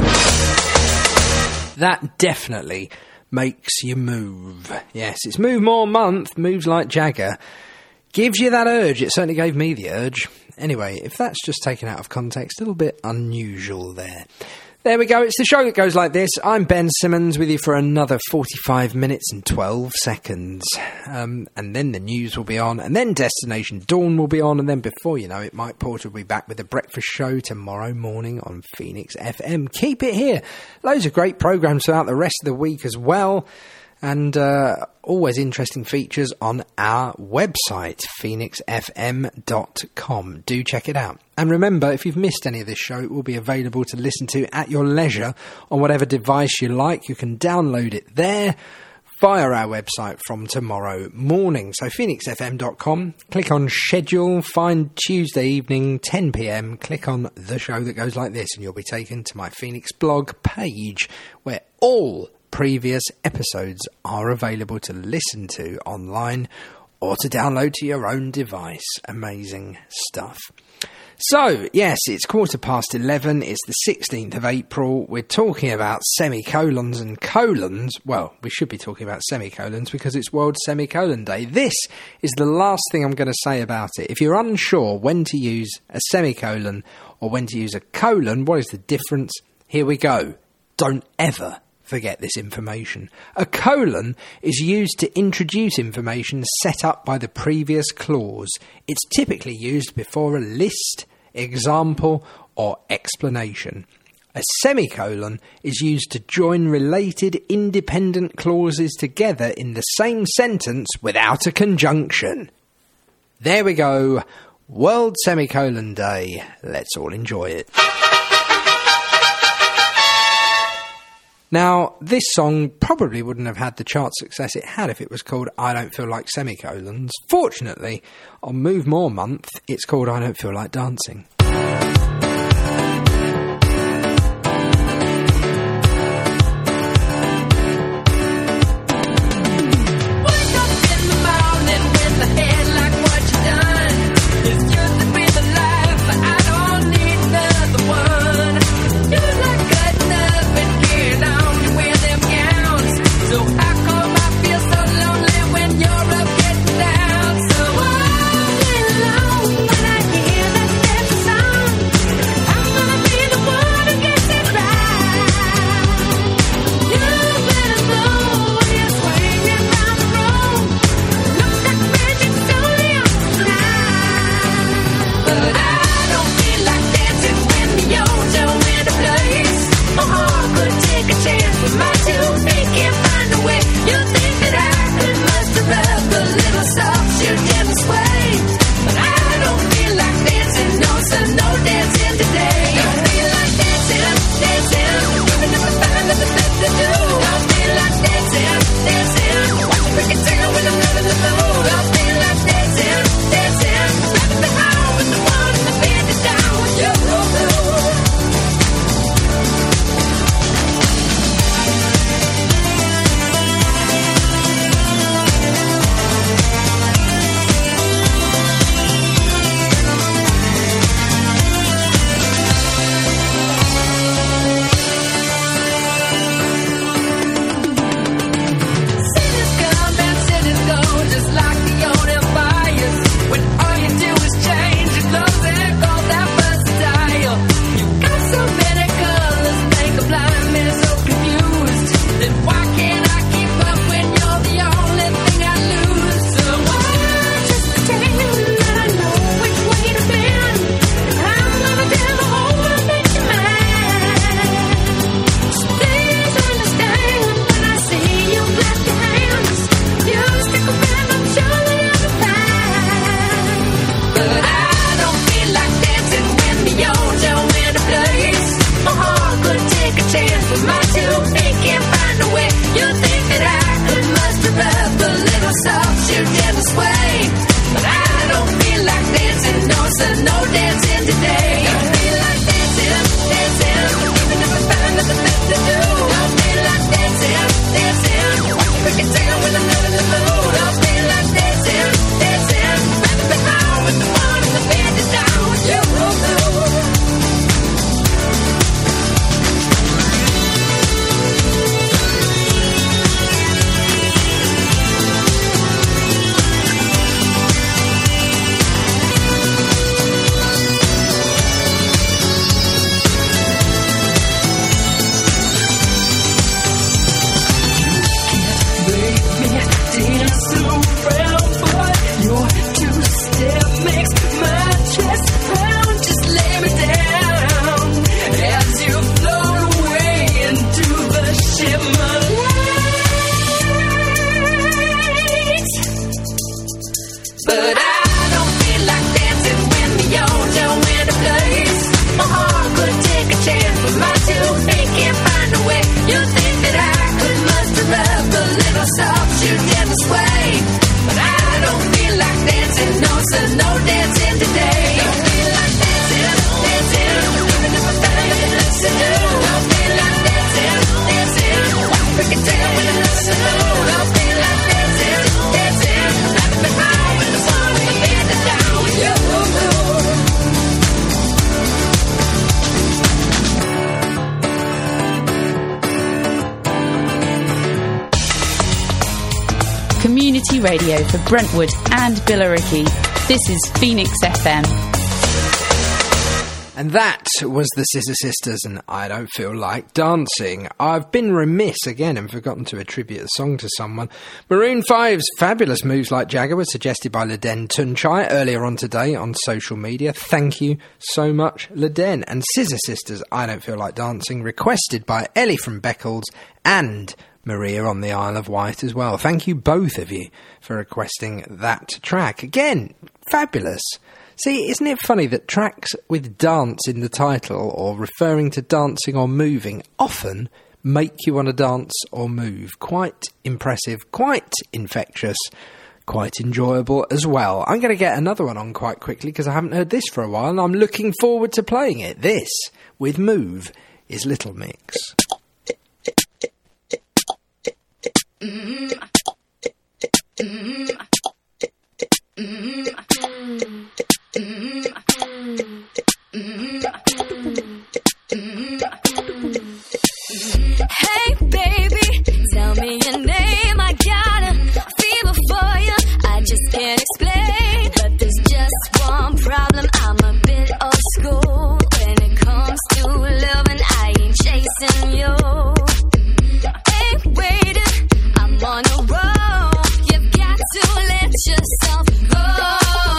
Speaker 5: That definitely makes you move. Yes, it's Move More Month, moves like Jagger. Gives you that urge. It certainly gave me the urge. Anyway, if that's just taken out of context, a little bit unusual there. There we go. It's the show that goes like this. I'm Ben Simmons with you for another 45 minutes and 12 seconds. And then the news will be on, and then Destination Dawn will be on, and then before you know it, Mike Porter will be back with the breakfast show tomorrow morning on Phoenix FM. Keep it here. Loads of great programmes throughout the rest of the week as well. And always interesting features on our website, phoenixfm.com. Do check it out. And remember, if you've missed any of this show, it will be available to listen to at your leisure on whatever device you like. You can download it there via our website from tomorrow morning. So phoenixfm.com, click on schedule, find Tuesday evening, 10 p.m, click on the show that goes like this, and you'll be taken to my Phoenix blog page where all previous episodes are available to listen to online or to download to your own device. Amazing stuff. So, yes, it's 11:15. It's the 16th of April. We're talking about semicolons and colons. Well, we should be talking about semicolons because it's World Semicolon Day. This is the last thing I'm going to say about it. If you're unsure when to use a semicolon or when to use a colon, what is the difference? Here we go. Don't ever forget this information. A colon is used to introduce information set up by the previous clause. It's typically used before a list, example, or explanation. A semicolon is used to join related independent clauses together in the same sentence without a conjunction. There we go. World Semicolon Day. Let's all enjoy it. Now, this song probably wouldn't have had the chart success it had if it was called I Don't Feel Like Semicolons. Fortunately, on Move More Month, it's called I Don't Feel Like Dancing.
Speaker 3: When I hear that step song
Speaker 2: community radio for Brentwood and Billericay. This is Phoenix FM.
Speaker 5: And that was the Scissor Sisters and I Don't Feel Like Dancing. I've been remiss again and forgotten to attribute a song to someone. Maroon 5's fabulous Moves Like Jagger was suggested by Leden Tunchai earlier on today on social media. Thank you so much, Leden. And Scissor Sisters' I Don't Feel Like Dancing, requested by Ellie from Beccles and Maria on the Isle of Wight as well. Thank you both of you for requesting that track. Again, fabulous. See, isn't it funny that tracks with dance in the title or referring to dancing or moving often make you want to dance or move? Quite impressive, quite infectious, quite enjoyable as well. I'm going to get another one on quite quickly because I haven't heard this for a while and I'm looking forward to playing it. This, with Move, is Little Mix.
Speaker 3: Hey baby, tell me your name. I got a fever for you. I just can't explain, but there's just one problem. I'm a bit old school when it comes to loving. I ain't chasing you. Ain't waiting, I'm on a roll. You've got to let yourself go.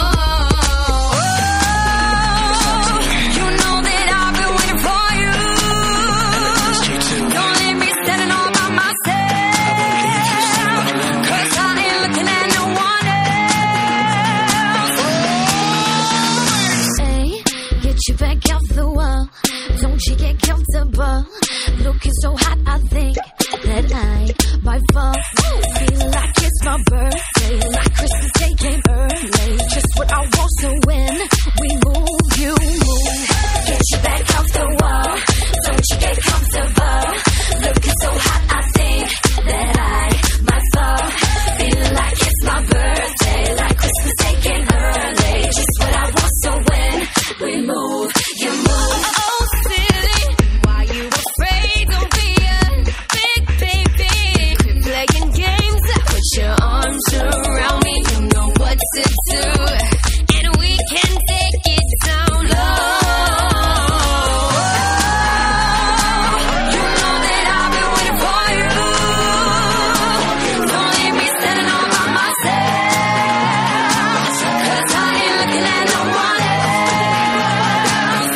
Speaker 3: You back off the wall, don't you get comfortable? Looking so hot, I think that I might fall. Feel like it's my birthday, like Christmas Day came early. Just what I want, so when we move, you move. Get you back off the wall, don't you get comfortable? Looking so hot, I think that I might fall. Feel like it's my birthday, like Christmas Day came early. Just what I want, so when we move, you move. Oh, silly, why you afraid? Don't be a big baby. Quit playing games, put your arms around me. You know what to do, and we can take it down low. You know that I've been waiting for you. Don't leave me standing all by myself, 'cause I ain't looking at no one else.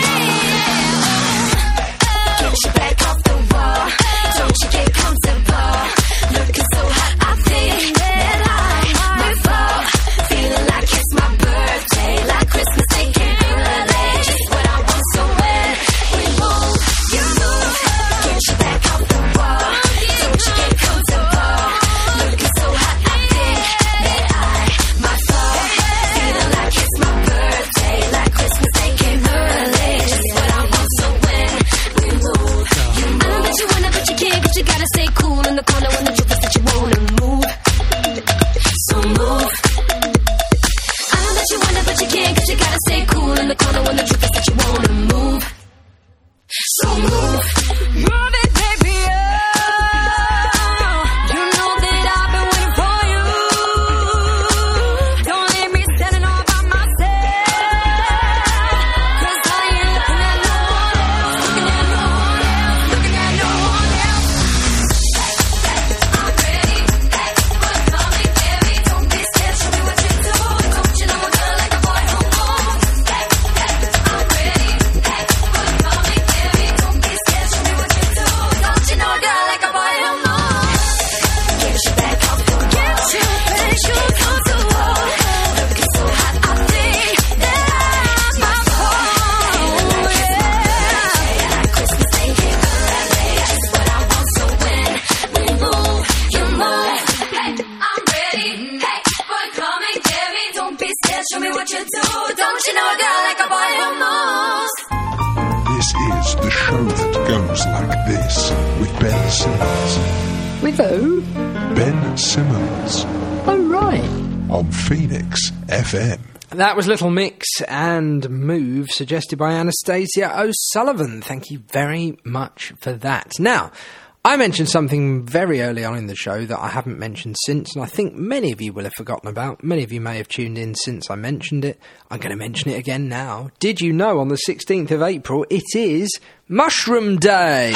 Speaker 3: Get you back off the wall, don't you get comfortable? Looking so hot, I think that I might fall. Feeling like it's my birthday, like Christmas Day came early. Just what I want, so when we move, you move. Get you back off the wall, don't you get comfortable? Looking so hot, I think that I might fall. Feeling like it's my birthday, like Christmas Day came early. Just what I want, so when we move, you move. I know that you wanna, but you can't, 'cause you gotta stay cool in the corner when the truth is that you wanna move. So move. I know that you wanna, but you can't, 'cause you gotta stay cool in the corner when the truth is that you wanna move. So move. Move it, baby, oh. You know that I've been waiting for you. Don't leave me standing all by myself, 'cause I ain't looking at no one else. Looking at no one else. Looking at no one else. I'm ready, hey, but call me baby. Don't be scared, show me what you do. Don't you know a girl like a boy who moves? Hey, hey, I'm ready, hey, but call me baby. Don't be scared, show me what you do. Don't you know a girl like a boy who moves? Get you back off the wall, get you back off the wall. Looking so hot, I think that I might fall. Yeah, like Christmas Day came early. Just what I want, so when we move, you move. Hey, I'm ready, hey, but call me baby. Don't be scared, show me what you do. Don't you know a girl like a boy who moves?
Speaker 1: This is the show that goes like this with Ben Simmons.
Speaker 5: With who?
Speaker 1: Ben Simmons
Speaker 5: Oh, right.
Speaker 1: on Phoenix FM.
Speaker 5: That was Little Mix and Move, suggested by Anastasia O'Sullivan. Thank you very much for that. Now, I mentioned something very early on in the show that I haven't mentioned since, and I think many of you will have forgotten about. Many of you may have tuned in since I mentioned it. I'm going to mention it again now. Did you know on the 16th of April it is Mushroom Day?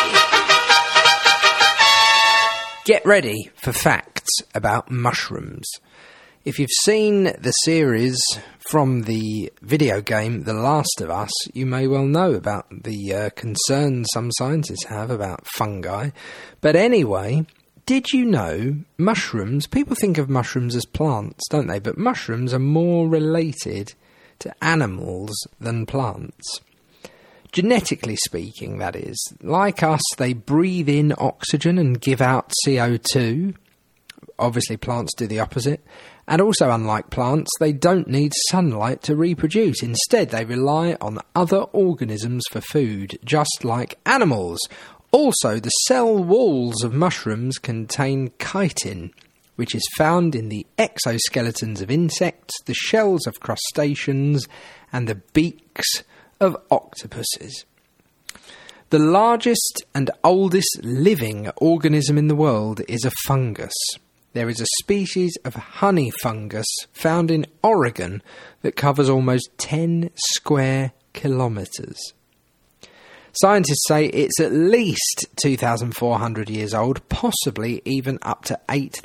Speaker 5: Get ready for facts about mushrooms. If you've seen the series from the video game The Last of Us, you may well know about the concerns some scientists have about fungi. But anyway, did you know mushrooms, people think of mushrooms as plants, don't they? But mushrooms are more related to animals than plants. Genetically speaking, that is. Like us, they breathe in oxygen and give out CO2. Obviously, plants do the opposite. And also, unlike plants, they don't need sunlight to reproduce. Instead, they rely on other organisms for food, just like animals. Also, the cell walls of mushrooms contain chitin, which is found in the exoskeletons of insects, the shells of crustaceans, and the beaks of octopuses. The largest and oldest living organism in the world is a fungus. There is a species of honey fungus found in Oregon that covers almost 10 square kilometres. Scientists say it's at least 2,400 years old, possibly even up to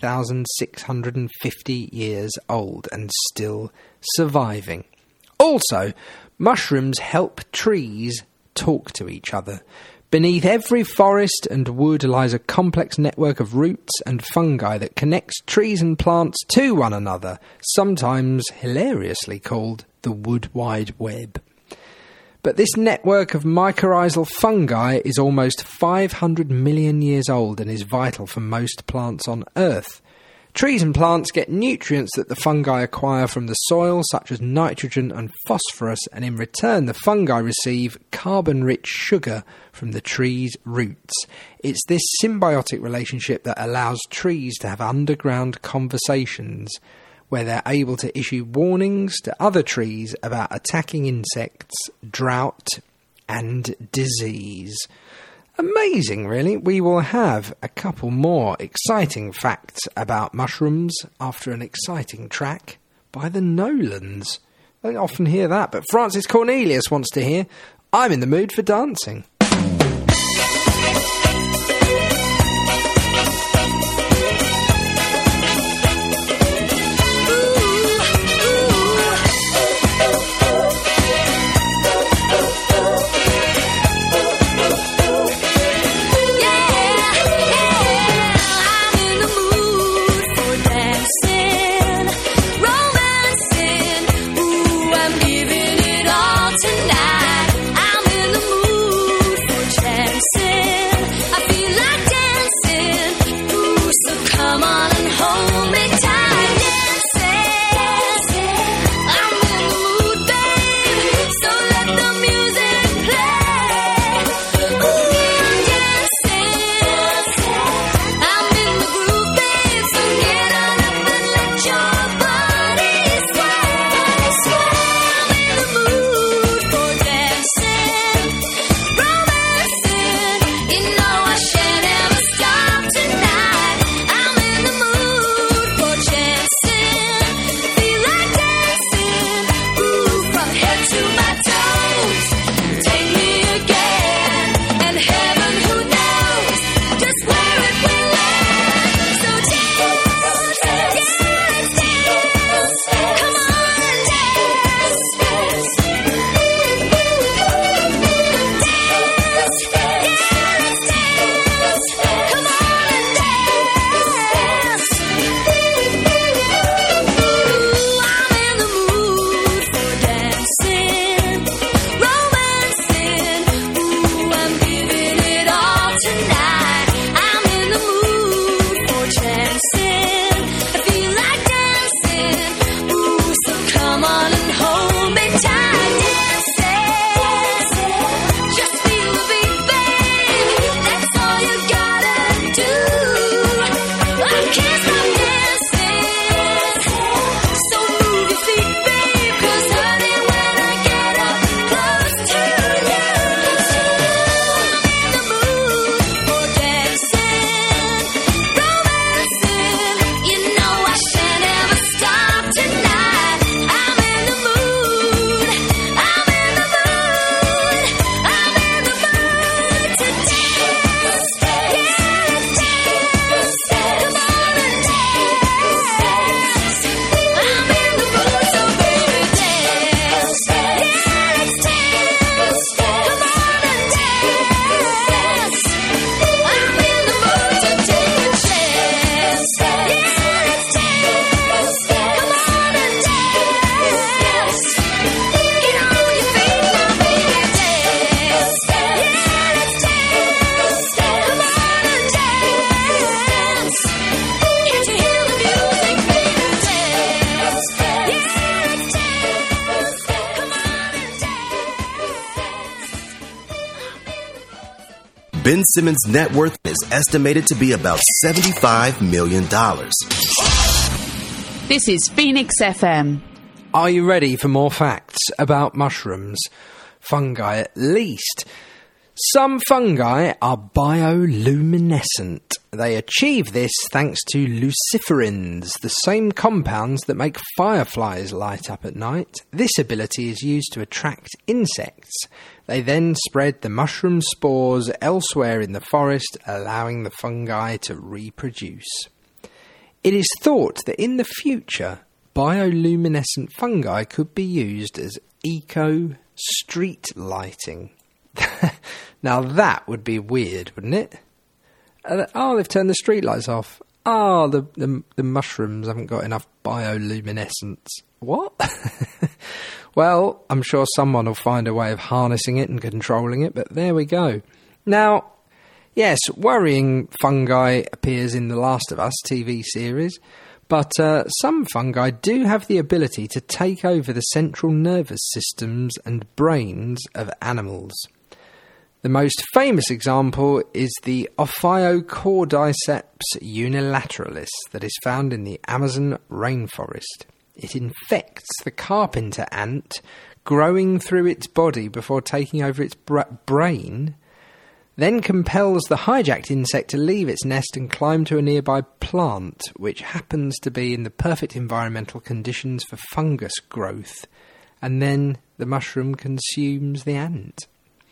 Speaker 5: 8,650 years old, and still surviving. Also, mushrooms help trees talk to each other. Beneath every forest and wood lies a complex network of roots and fungi that connects trees and plants to one another, sometimes hilariously called the Wood Wide Web. But this network of mycorrhizal fungi is almost 500 million years old and is vital for most plants on Earth. Trees and plants get nutrients that the fungi acquire from the soil, such as nitrogen and phosphorus, and in return the fungi receive carbon-rich sugar from the tree's roots. It's this symbiotic relationship that allows trees to have underground conversations where they're able to issue warnings to other trees about attacking insects, drought, and disease. Amazing, really. We will have a couple more exciting facts about mushrooms after an exciting track by the Nolans. I don't often hear that, but Francis Cornelius wants to hear I'm in the mood for dancing.
Speaker 3: I'm giving it all tonight. I'm in the mood.
Speaker 9: Ben Simmons' net worth is estimated to be about $75 million.
Speaker 2: This is Phoenix FM.
Speaker 5: Are you ready for more facts about mushrooms? Fungi, at least. Some fungi are bioluminescent. They achieve this thanks to luciferins, the same compounds that make fireflies light up at night. This ability is used to attract insects. They then spread the mushroom spores elsewhere in the forest, allowing the fungi to reproduce. It is thought that in the future, bioluminescent fungi could be used as eco-street lighting. Now that would be weird, wouldn't it? They've turned the streetlights off. The mushrooms haven't got enough bioluminescence. What? Well, I'm sure someone will find a way of harnessing it and controlling it, but there we go. Now, yes, worrying fungi appears in The Last of Us TV series, but some fungi do have the ability to take over the central nervous systems and brains of animals. The most famous example is the Ophiocordyceps unilateralis that is found in the Amazon rainforest. It infects the carpenter ant, growing through its body before taking over its brain, then compels the hijacked insect to leave its nest and climb to a nearby plant, which happens to be in the perfect environmental conditions for fungus growth, and then the mushroom consumes the ant.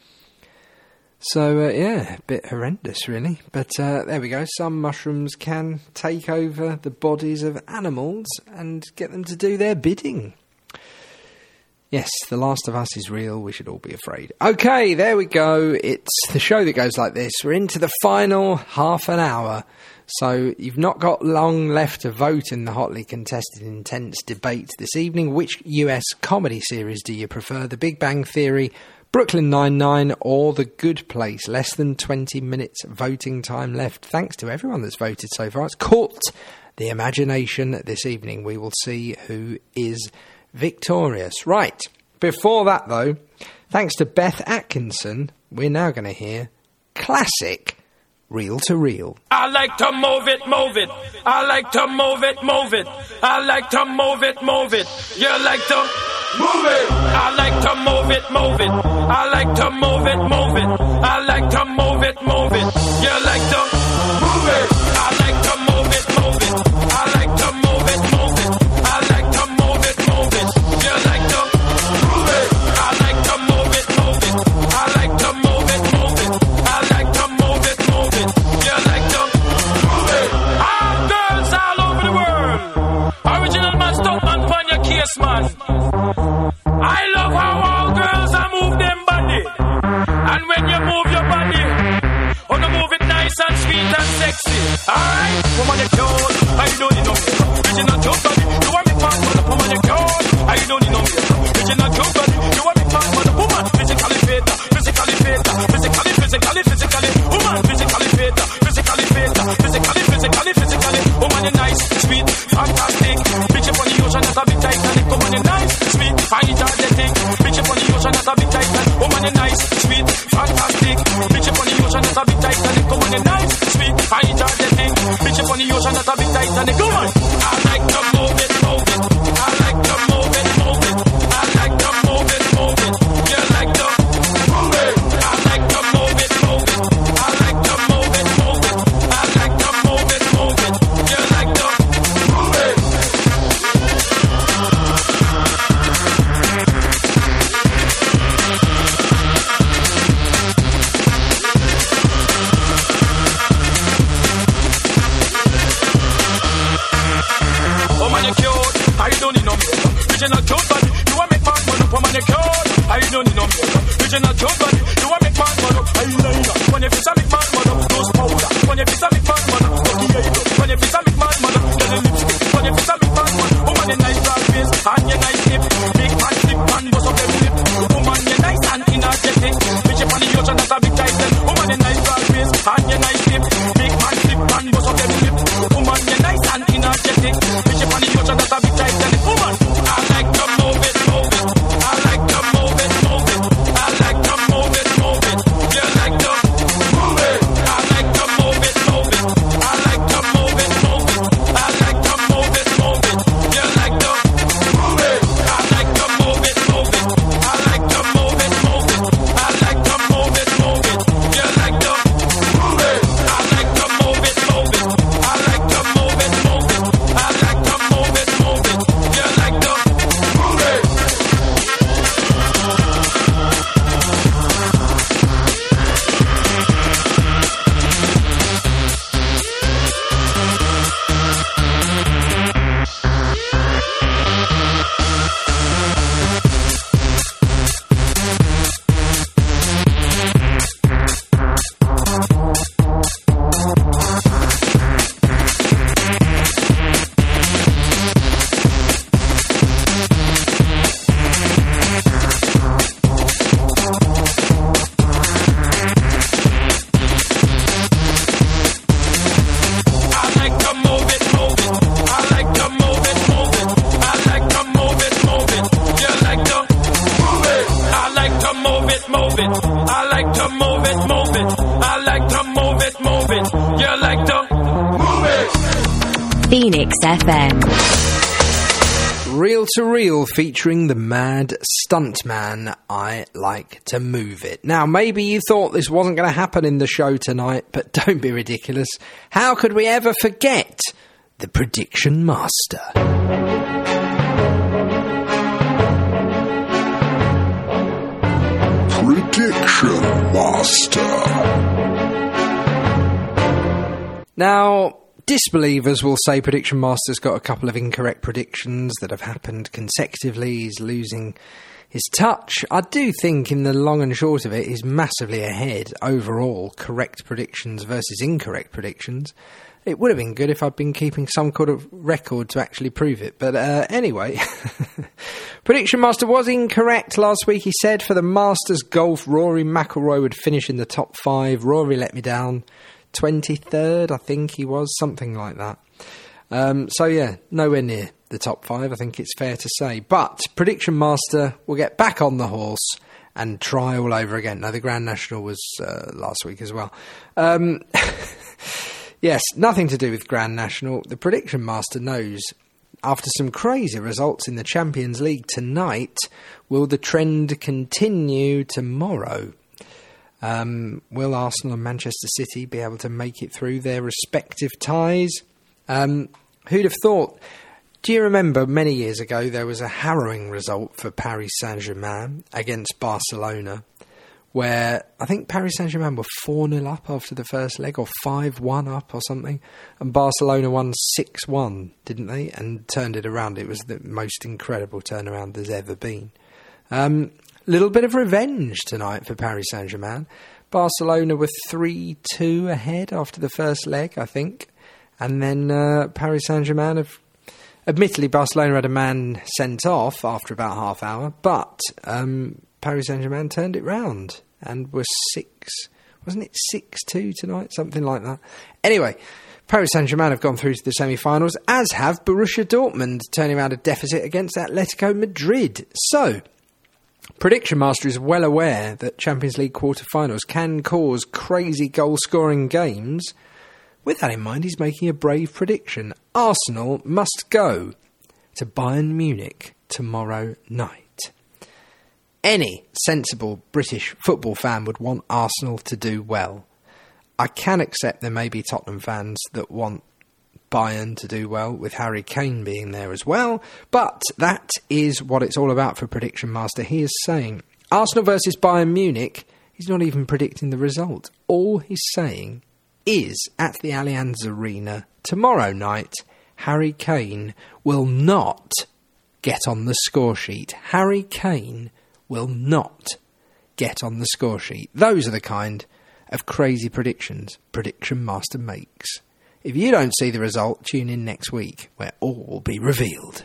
Speaker 5: So, a bit horrendous, really. But there we go. Some mushrooms can take over the bodies of animals and get them to do their bidding. Yes, The Last of Us is real. We should all be afraid. Okay, there we go. It's the show that goes like this. We're into the final half an hour. So you've not got long left to vote in the hotly contested intense debate this evening. Which US comedy series do you prefer? The Big Bang Theory, Brooklyn Nine-Nine, or The Good Place? Less than 20 minutes voting time left. Thanks to everyone that's voted so far. It's caught the imagination this evening. We will see who is victorious. Right, before that though, thanks to Beth Atkinson, we're now going to hear classic Reel to Reel.
Speaker 11: I like to move it, move it. I like to move it, move it. I like to move it, move it. You like to move it. I like to move it, move it. I like to move it, move it. I like to move it, move it. You like to move it. I like to move it, move it. I like to move it, move it. I like to move it, move it. You like to move it. I like to move it, move it. I like to move it, move it. I like to move it, move it. You like to move it. All girls all over the world. Original man, stop man, pon your case, man. I love how all girls are move them body. And when you move your body, you move it nice and sweet and sexy. Alright? Woman, you're cute. I don't need no more. Original cute body. You want me part for the woman, you're cute. I don't need no more. Original cute body. You want me part for the woman. Physically fit. Physically fit. Physically. Woman, physically fit. Physically. Woman, you're nice, sweet, fantastic. Bitch up on the ocean, that's a big Titanic. Woman, you're nice, sweet, fine, energetic. Bitch up on the ocean, that's a big Titanic. Woman, you're nice, sweet, fantastic. Bitch up on the ocean, that's a big Titanic. Woman, you're nice, sweet, fine, energetic. Bitch up on the ocean, that's a big Titanic. Woman, I like to move it, move it. I like to move it, move it. I like to move it, move it. You like to move it. I like to move it, move it. I like to move it, move it. I like to move it, move it. You like to move it. Oh man, you're cute. I don't need no makeup. Original cute body. You want me part one up? Oh man, you're cute. I don't need no makeup. Original cute body. You want me part one up? Eyeliner. When you fix a big man, mother, nose powder. When you fix a big man, mother, lucky eyebrow. When you fix a big man, mother, get a lipstick. When you fix a big man, mother, woman, you nice broad face and you nice lip. Big man, flip man, bust up them lip. Woman, you nice and energetic. Bitch up on the ocean, that's a big title. Woman, you nice broad face and you nice lip. Big man, flip man, bust up them lip. Woman, you nice and energetic. Bitch up on the ocean, that's a big title. Woman, I like to move it, move it. I like to move it, move it. I like to move it, move it. You like to move it. it. I like to move it, move it. I like to move it, move it. You like to move it.
Speaker 8: Phoenix FM.
Speaker 5: Reel to Reel featuring the Mad Stuntman, I Like to Move It. Now, maybe you thought this wasn't going to happen in the show tonight, but don't be ridiculous. How could we ever forget the Prediction Master?
Speaker 1: Prediction Master.
Speaker 5: Now, disbelievers will say Prediction Master's got a couple of incorrect predictions that have happened consecutively. He's losing his touch. I do think in the long and short of it, he's massively ahead overall, correct predictions versus incorrect predictions. It would have been good if I'd been keeping some kind of record to actually prove it. But anyway, Prediction Master was incorrect last week. He said for the Masters Golf, Rory McIlroy would finish in the top 5. Rory let me down. 23rd, I think he was, something like that. So yeah, nowhere near the top 5, I think it's fair to say. But Prediction Master will get back on the horse and try all over again. Now, the Grand National was last week as well. Yes, nothing to do with Grand National. The Prediction Master knows, after some crazy results in the Champions League tonight, will the trend continue tomorrow? Will Arsenal and Manchester City be able to make it through their respective ties? Who'd have thought? Do you remember many years ago there was a harrowing result for Paris Saint-Germain against Barcelona, where I think Paris Saint-Germain were 4-0 up after the first leg, or 5-1 up or something, and Barcelona won 6-1, didn't they? And turned it around. It was the most incredible turnaround there's ever been. Little bit of revenge tonight for Paris Saint-Germain. Barcelona were 3-2 ahead after the first leg, I think. And then Paris Saint-Germain have... Admittedly, Barcelona had a man sent off after about half hour, but Paris Saint-Germain turned it round and was 6-2 tonight? Something like that. Anyway, Paris Saint-Germain have gone through to the semi-finals, as have Borussia Dortmund, turning around a deficit against Atletico Madrid. So... Prediction Master is well aware that Champions League quarter-finals can cause crazy goal-scoring games. With that in mind, he's making a brave prediction. Arsenal must go to Bayern Munich tomorrow night. Any sensible British football fan would want Arsenal to do well. I can accept there may be Tottenham fans that want Bayern to do well, with Harry Kane being there as well, but that is what it's all about for Prediction Master. He is saying Arsenal versus Bayern Munich. He's not even predicting the result. All he's saying is at the Allianz Arena tomorrow night, Harry Kane will not get on the score sheet. Harry Kane will not get on the score sheet. Those are the kind of crazy predictions Prediction Master makes. If you don't see the result, tune in next week, where all will be revealed.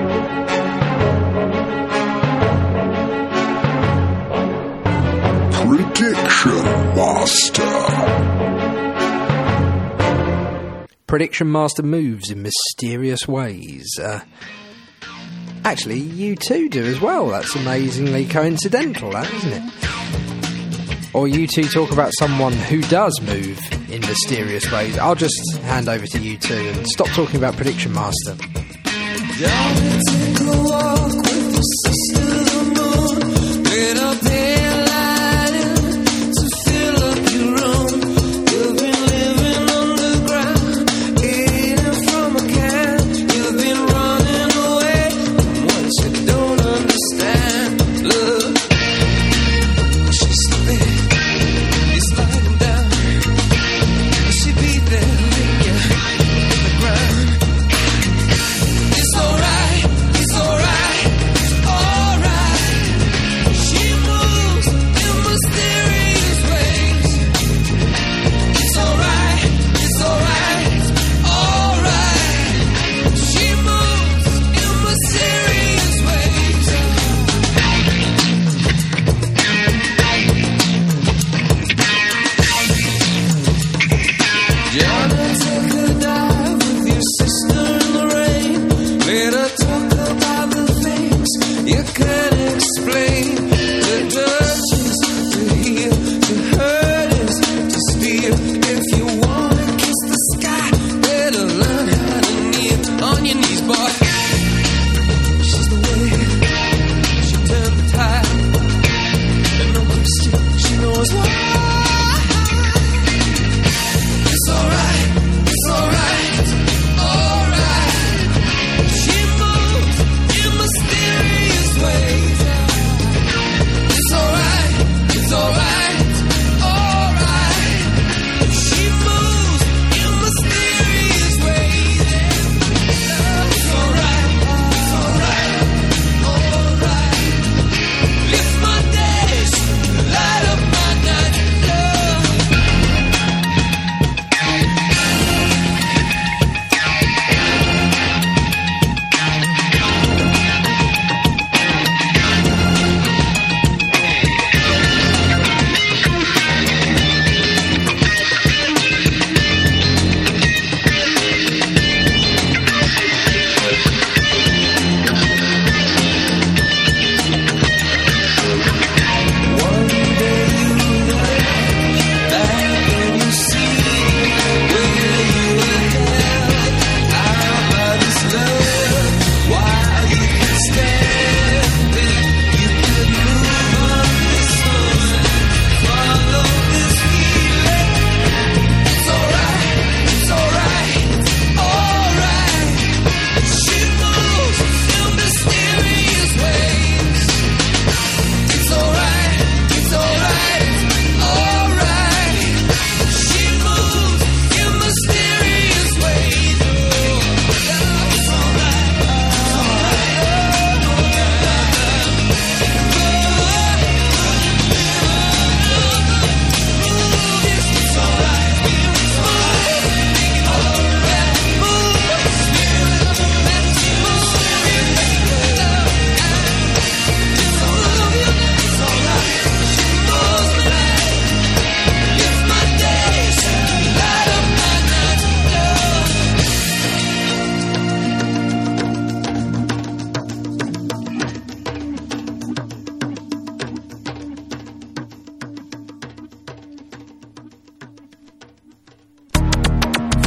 Speaker 1: Prediction Master.
Speaker 5: Prediction Master moves in mysterious ways. Actually, you too do as well. That's amazingly coincidental, that, isn't it? Or you two talk about someone who does move in mysterious ways. I'll just hand over to you two and stop talking about Prediction Master.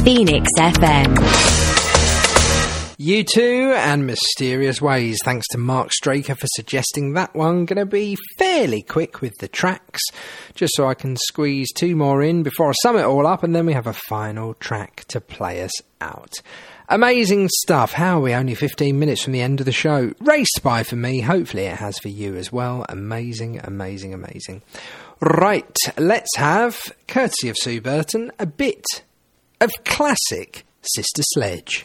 Speaker 8: Phoenix FM.
Speaker 5: U2 and Mysterious Ways. Thanks to Mark Straker for suggesting that one. Going to be fairly quick with the tracks, just so I can squeeze two more in before I sum it all up, and then we have a final track to play us out. Amazing stuff. How are we only 15 minutes from the end of the show? Raced by for me. Hopefully it has for you as well. Amazing, amazing, amazing. Right, let's have, courtesy of Sue Burton, a bit of classic Sister Sledge.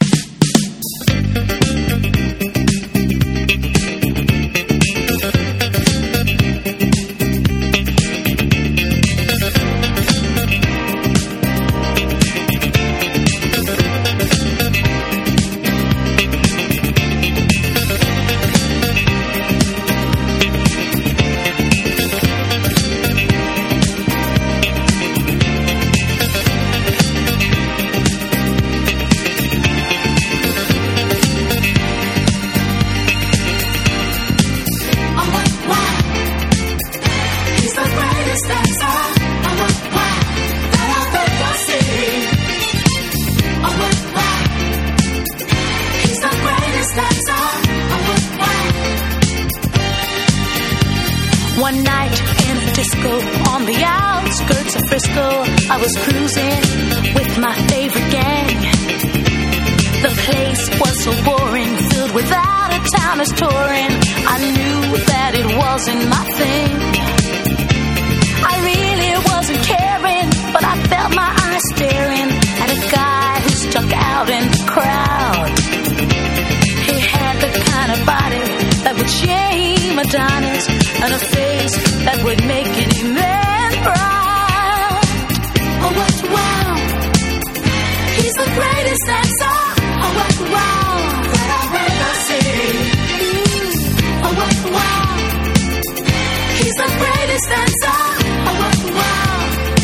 Speaker 3: One night in a disco on the outskirts of Frisco, I was cruising with my favorite gang. The place was so boring, filled with out-of-towners touring. I knew that it wasn't my thing. I really wasn't caring, but I felt my eyes staring at a guy who stuck out in the crowd. He had the kind of body that would shame Adonis, and a face that would make any man proud. Oh, what wow! He's the greatest dancer. Oh, what wow! That I've ever seen. Oh, what wow! He's the greatest dancer. Oh, what wow!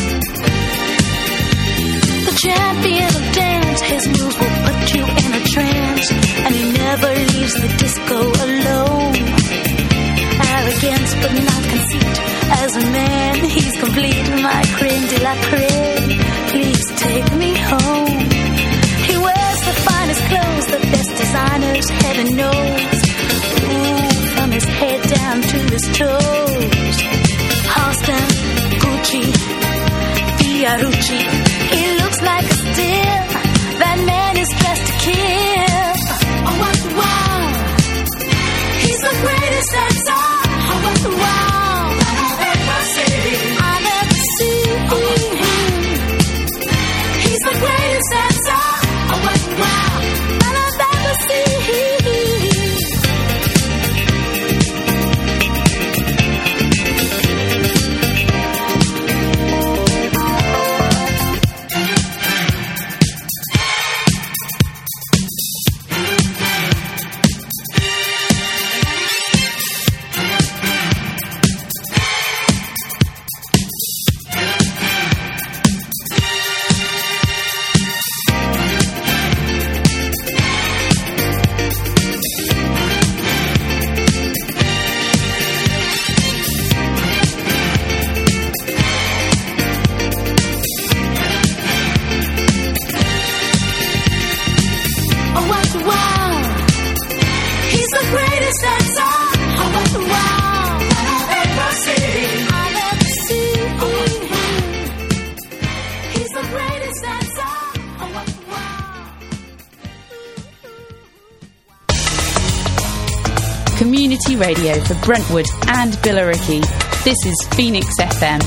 Speaker 3: The champion of dance, his moves will put you in a trance, and he never leaves the disco alone. Arrogance but not conceit. As a man, he's complete. My creme de la creme. Please take me home. He wears the finest clothes, the best designers, heaven knows. Ooh, from his head down to his toes. Halston, Gucci, Fiorucci. He looks like a steal. That man is dressed to kill. Oh, what wow! He's the greatest dancer. Oh, what wow! I've ever seen. I've ever seen. He's the greatest dancer. Oh, what wow! That I've ever seen.
Speaker 2: Community radio for Brentwood and Billericay. This is Phoenix FM.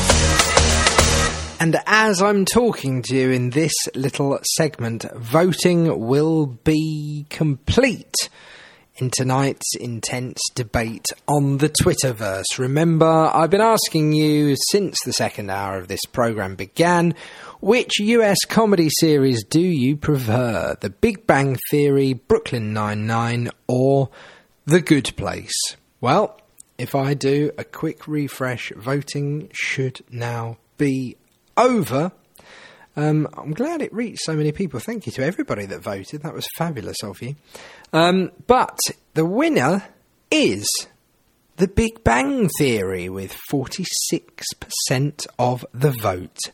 Speaker 5: And as I'm talking to you in this little segment, voting will be complete in tonight's intense debate on the Twitterverse. Remember, I've been asking you since the second hour of this programme began, which US comedy series do you prefer? The Big Bang Theory, Brooklyn Nine-Nine, or The Good Place? Well, if I do a quick refresh, voting should now be over. I'm glad it reached so many people. Thank you to everybody that voted. That was fabulous of you. But the winner is The Big Bang Theory with 46% of the vote.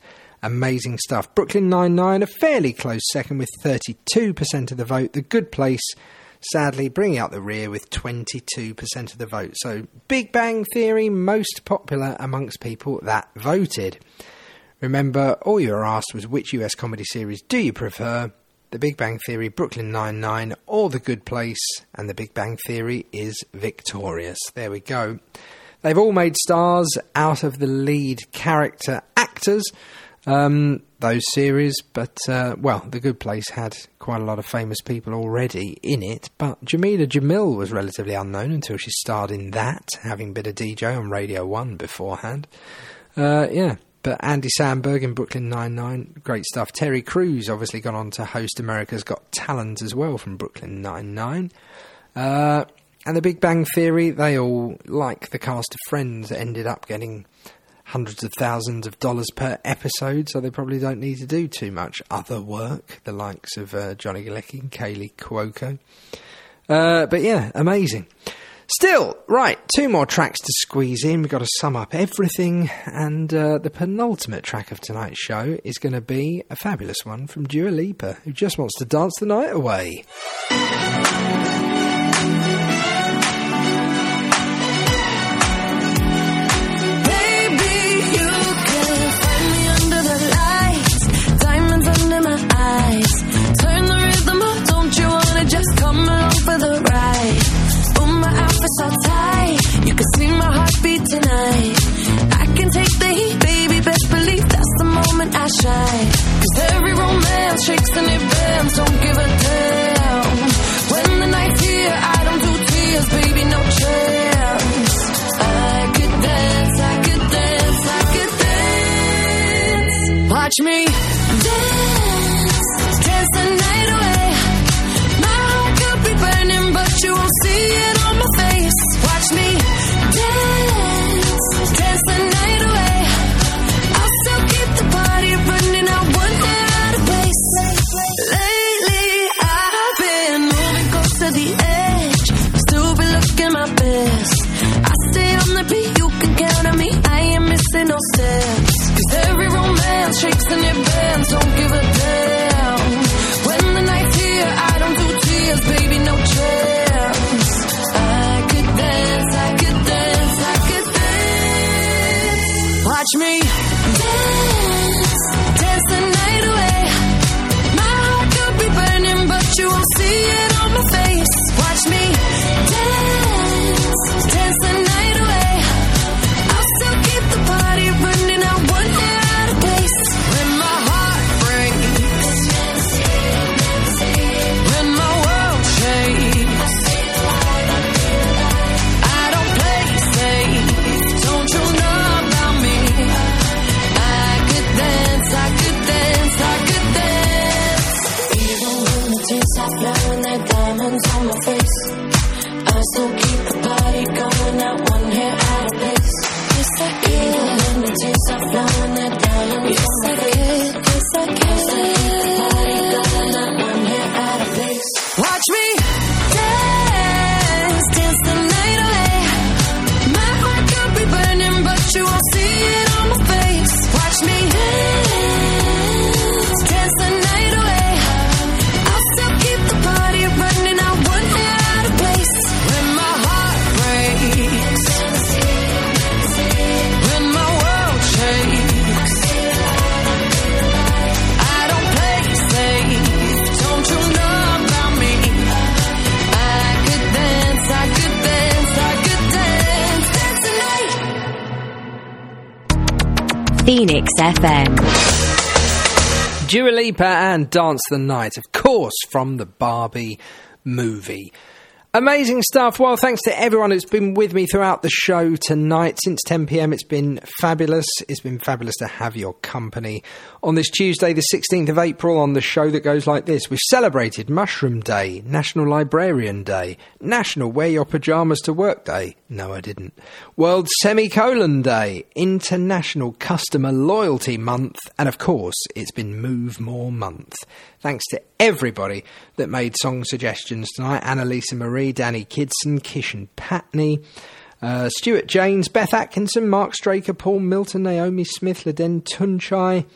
Speaker 5: Amazing stuff. Brooklyn Nine-Nine, a fairly close second with 32% of the vote. The Good Place, sadly, bringing out the rear with 22% of the vote. So, Big Bang Theory, most popular amongst people that voted. Remember, all you were asked was which US comedy series do you prefer? The Big Bang Theory, Brooklyn Nine-Nine, or The Good Place, and The Big Bang Theory is victorious. There we go. They've all made stars out of the lead character actors, those series, but, The Good Place had quite a lot of famous people already in it, but Jamila Jamil was relatively unknown until she starred in that, having been a DJ on Radio 1 beforehand. But Andy Samberg in Brooklyn Nine-Nine, great stuff. Terry Crews obviously gone on to host America's Got Talent as well from Brooklyn Nine-Nine. And The Big Bang Theory, they all, like the cast of Friends, ended up getting hundreds of thousands of dollars per episode, so they probably don't need to do too much other work, the likes of Johnny Galecki and Kaylee Cuoco. But yeah, amazing. Still, right, 2 more tracks to squeeze in. We've got to sum up everything, and the penultimate track of tonight's show is going to be a fabulous one from Dua Lipa, who just wants to dance the night away.
Speaker 12: So tight, you can see my heartbeat tonight. I can take the heat, baby, best believe that's the moment I shine. 'Cause every romance shakes and it bends, don't give a damn. When the night's here, I don't do tears, baby, no chance. I could dance, I could dance, I could dance. Watch me dance, dance the night away. My heart could be burning, but you won't see it on my face. Watch me dance, dance the night away. I'll still keep the party running, I won't get out of place. Lately I've been moving close to the edge, still be looking my best. I stay on the beat, you can count on me, I ain't missing no steps. 'Cause every romance shakes and it bends, don't give a damn. When the night's here, I don't do tears, baby, no chance. Watch me dance, dance the night away. My heart could be burning, but you won't see it on my face. Watch me dance, dance the night away. I'll still keep the party running, I won't get out of place. When my heart breaks, when my world shakes, I don't play safe, don't you know? I fly when there diamonds on my face. I still keep the party going, not one hair out of place. Yes, I can. Even the tears I fly when there diamonds on my face. Yes, I can. I still keep the party going, not one hair out of place. Watch me dance, dance the night away. My heart could be burning, but you won't see it on my face. Watch me dance, dance the night away. Running, I won't get out of place. When my heart breaks, when my world shakes, I don't play safe, don't you know about me? I could dance, I could dance, I could dance, dance tonight.
Speaker 8: Phoenix FM.
Speaker 5: Dua Lipa and Dance the Night, of course, from the Barbie movie. Amazing stuff. Well, thanks to everyone who's been with me throughout the show tonight. Since 10 p.m, it's been fabulous. It's been fabulous to have your company. On this Tuesday, the 16th of April, on the show that goes like this, we've celebrated Mushroom Day, National Librarian Day, National Wear Your Pyjamas to Work Day. No, I didn't. World Semicolon Day, International Customer Loyalty Month, and of course, it's been Move More Month. Thanks to everybody that made song suggestions tonight. Annalisa Marie, Danny Kidson, Kishan Patney, Stuart James, Beth Atkinson, Mark Straker, Paul Milton, Naomi Smith, Laden Tunchai,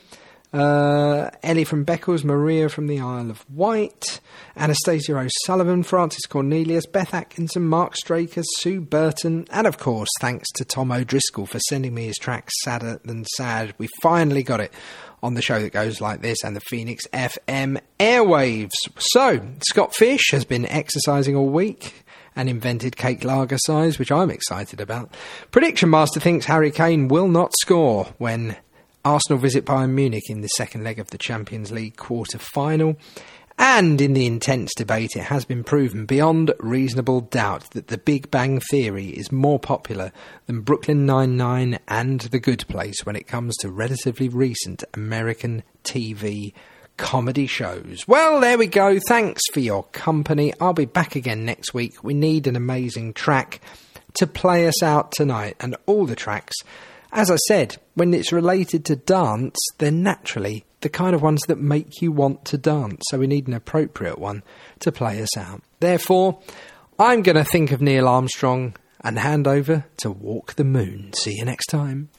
Speaker 5: Ellie from Beccles, Maria from the Isle of Wight, Anastasia O'Sullivan, Francis Cornelius, Beth Atkinson, Mark Straker, Sue Burton, and of course thanks to Tom O'Driscoll for sending me his track Sadder Than Sad. We finally got it on the show that goes like this and the Phoenix FM airwaves. So, Scott Fish has been exercising all week and invented cake lager size, which I'm excited about. Prediction Master thinks Harry Kane will not score when Arsenal visit Bayern Munich in the second leg of the Champions League quarter-final. And in the intense debate, it has been proven beyond reasonable doubt that The Big Bang Theory is more popular than Brooklyn Nine-Nine and The Good Place when it comes to relatively recent American TV comedy shows. Well, there we go. Thanks for your company. I'll be back again next week. We need an amazing track to play us out tonight, and all the tracks, as I said, when it's related to dance, they're naturally the kind of ones that make you want to dance. So we need an appropriate one to play us out. Therefore, I'm going to think of Neil Armstrong and hand over to Walk the Moon. See you next time.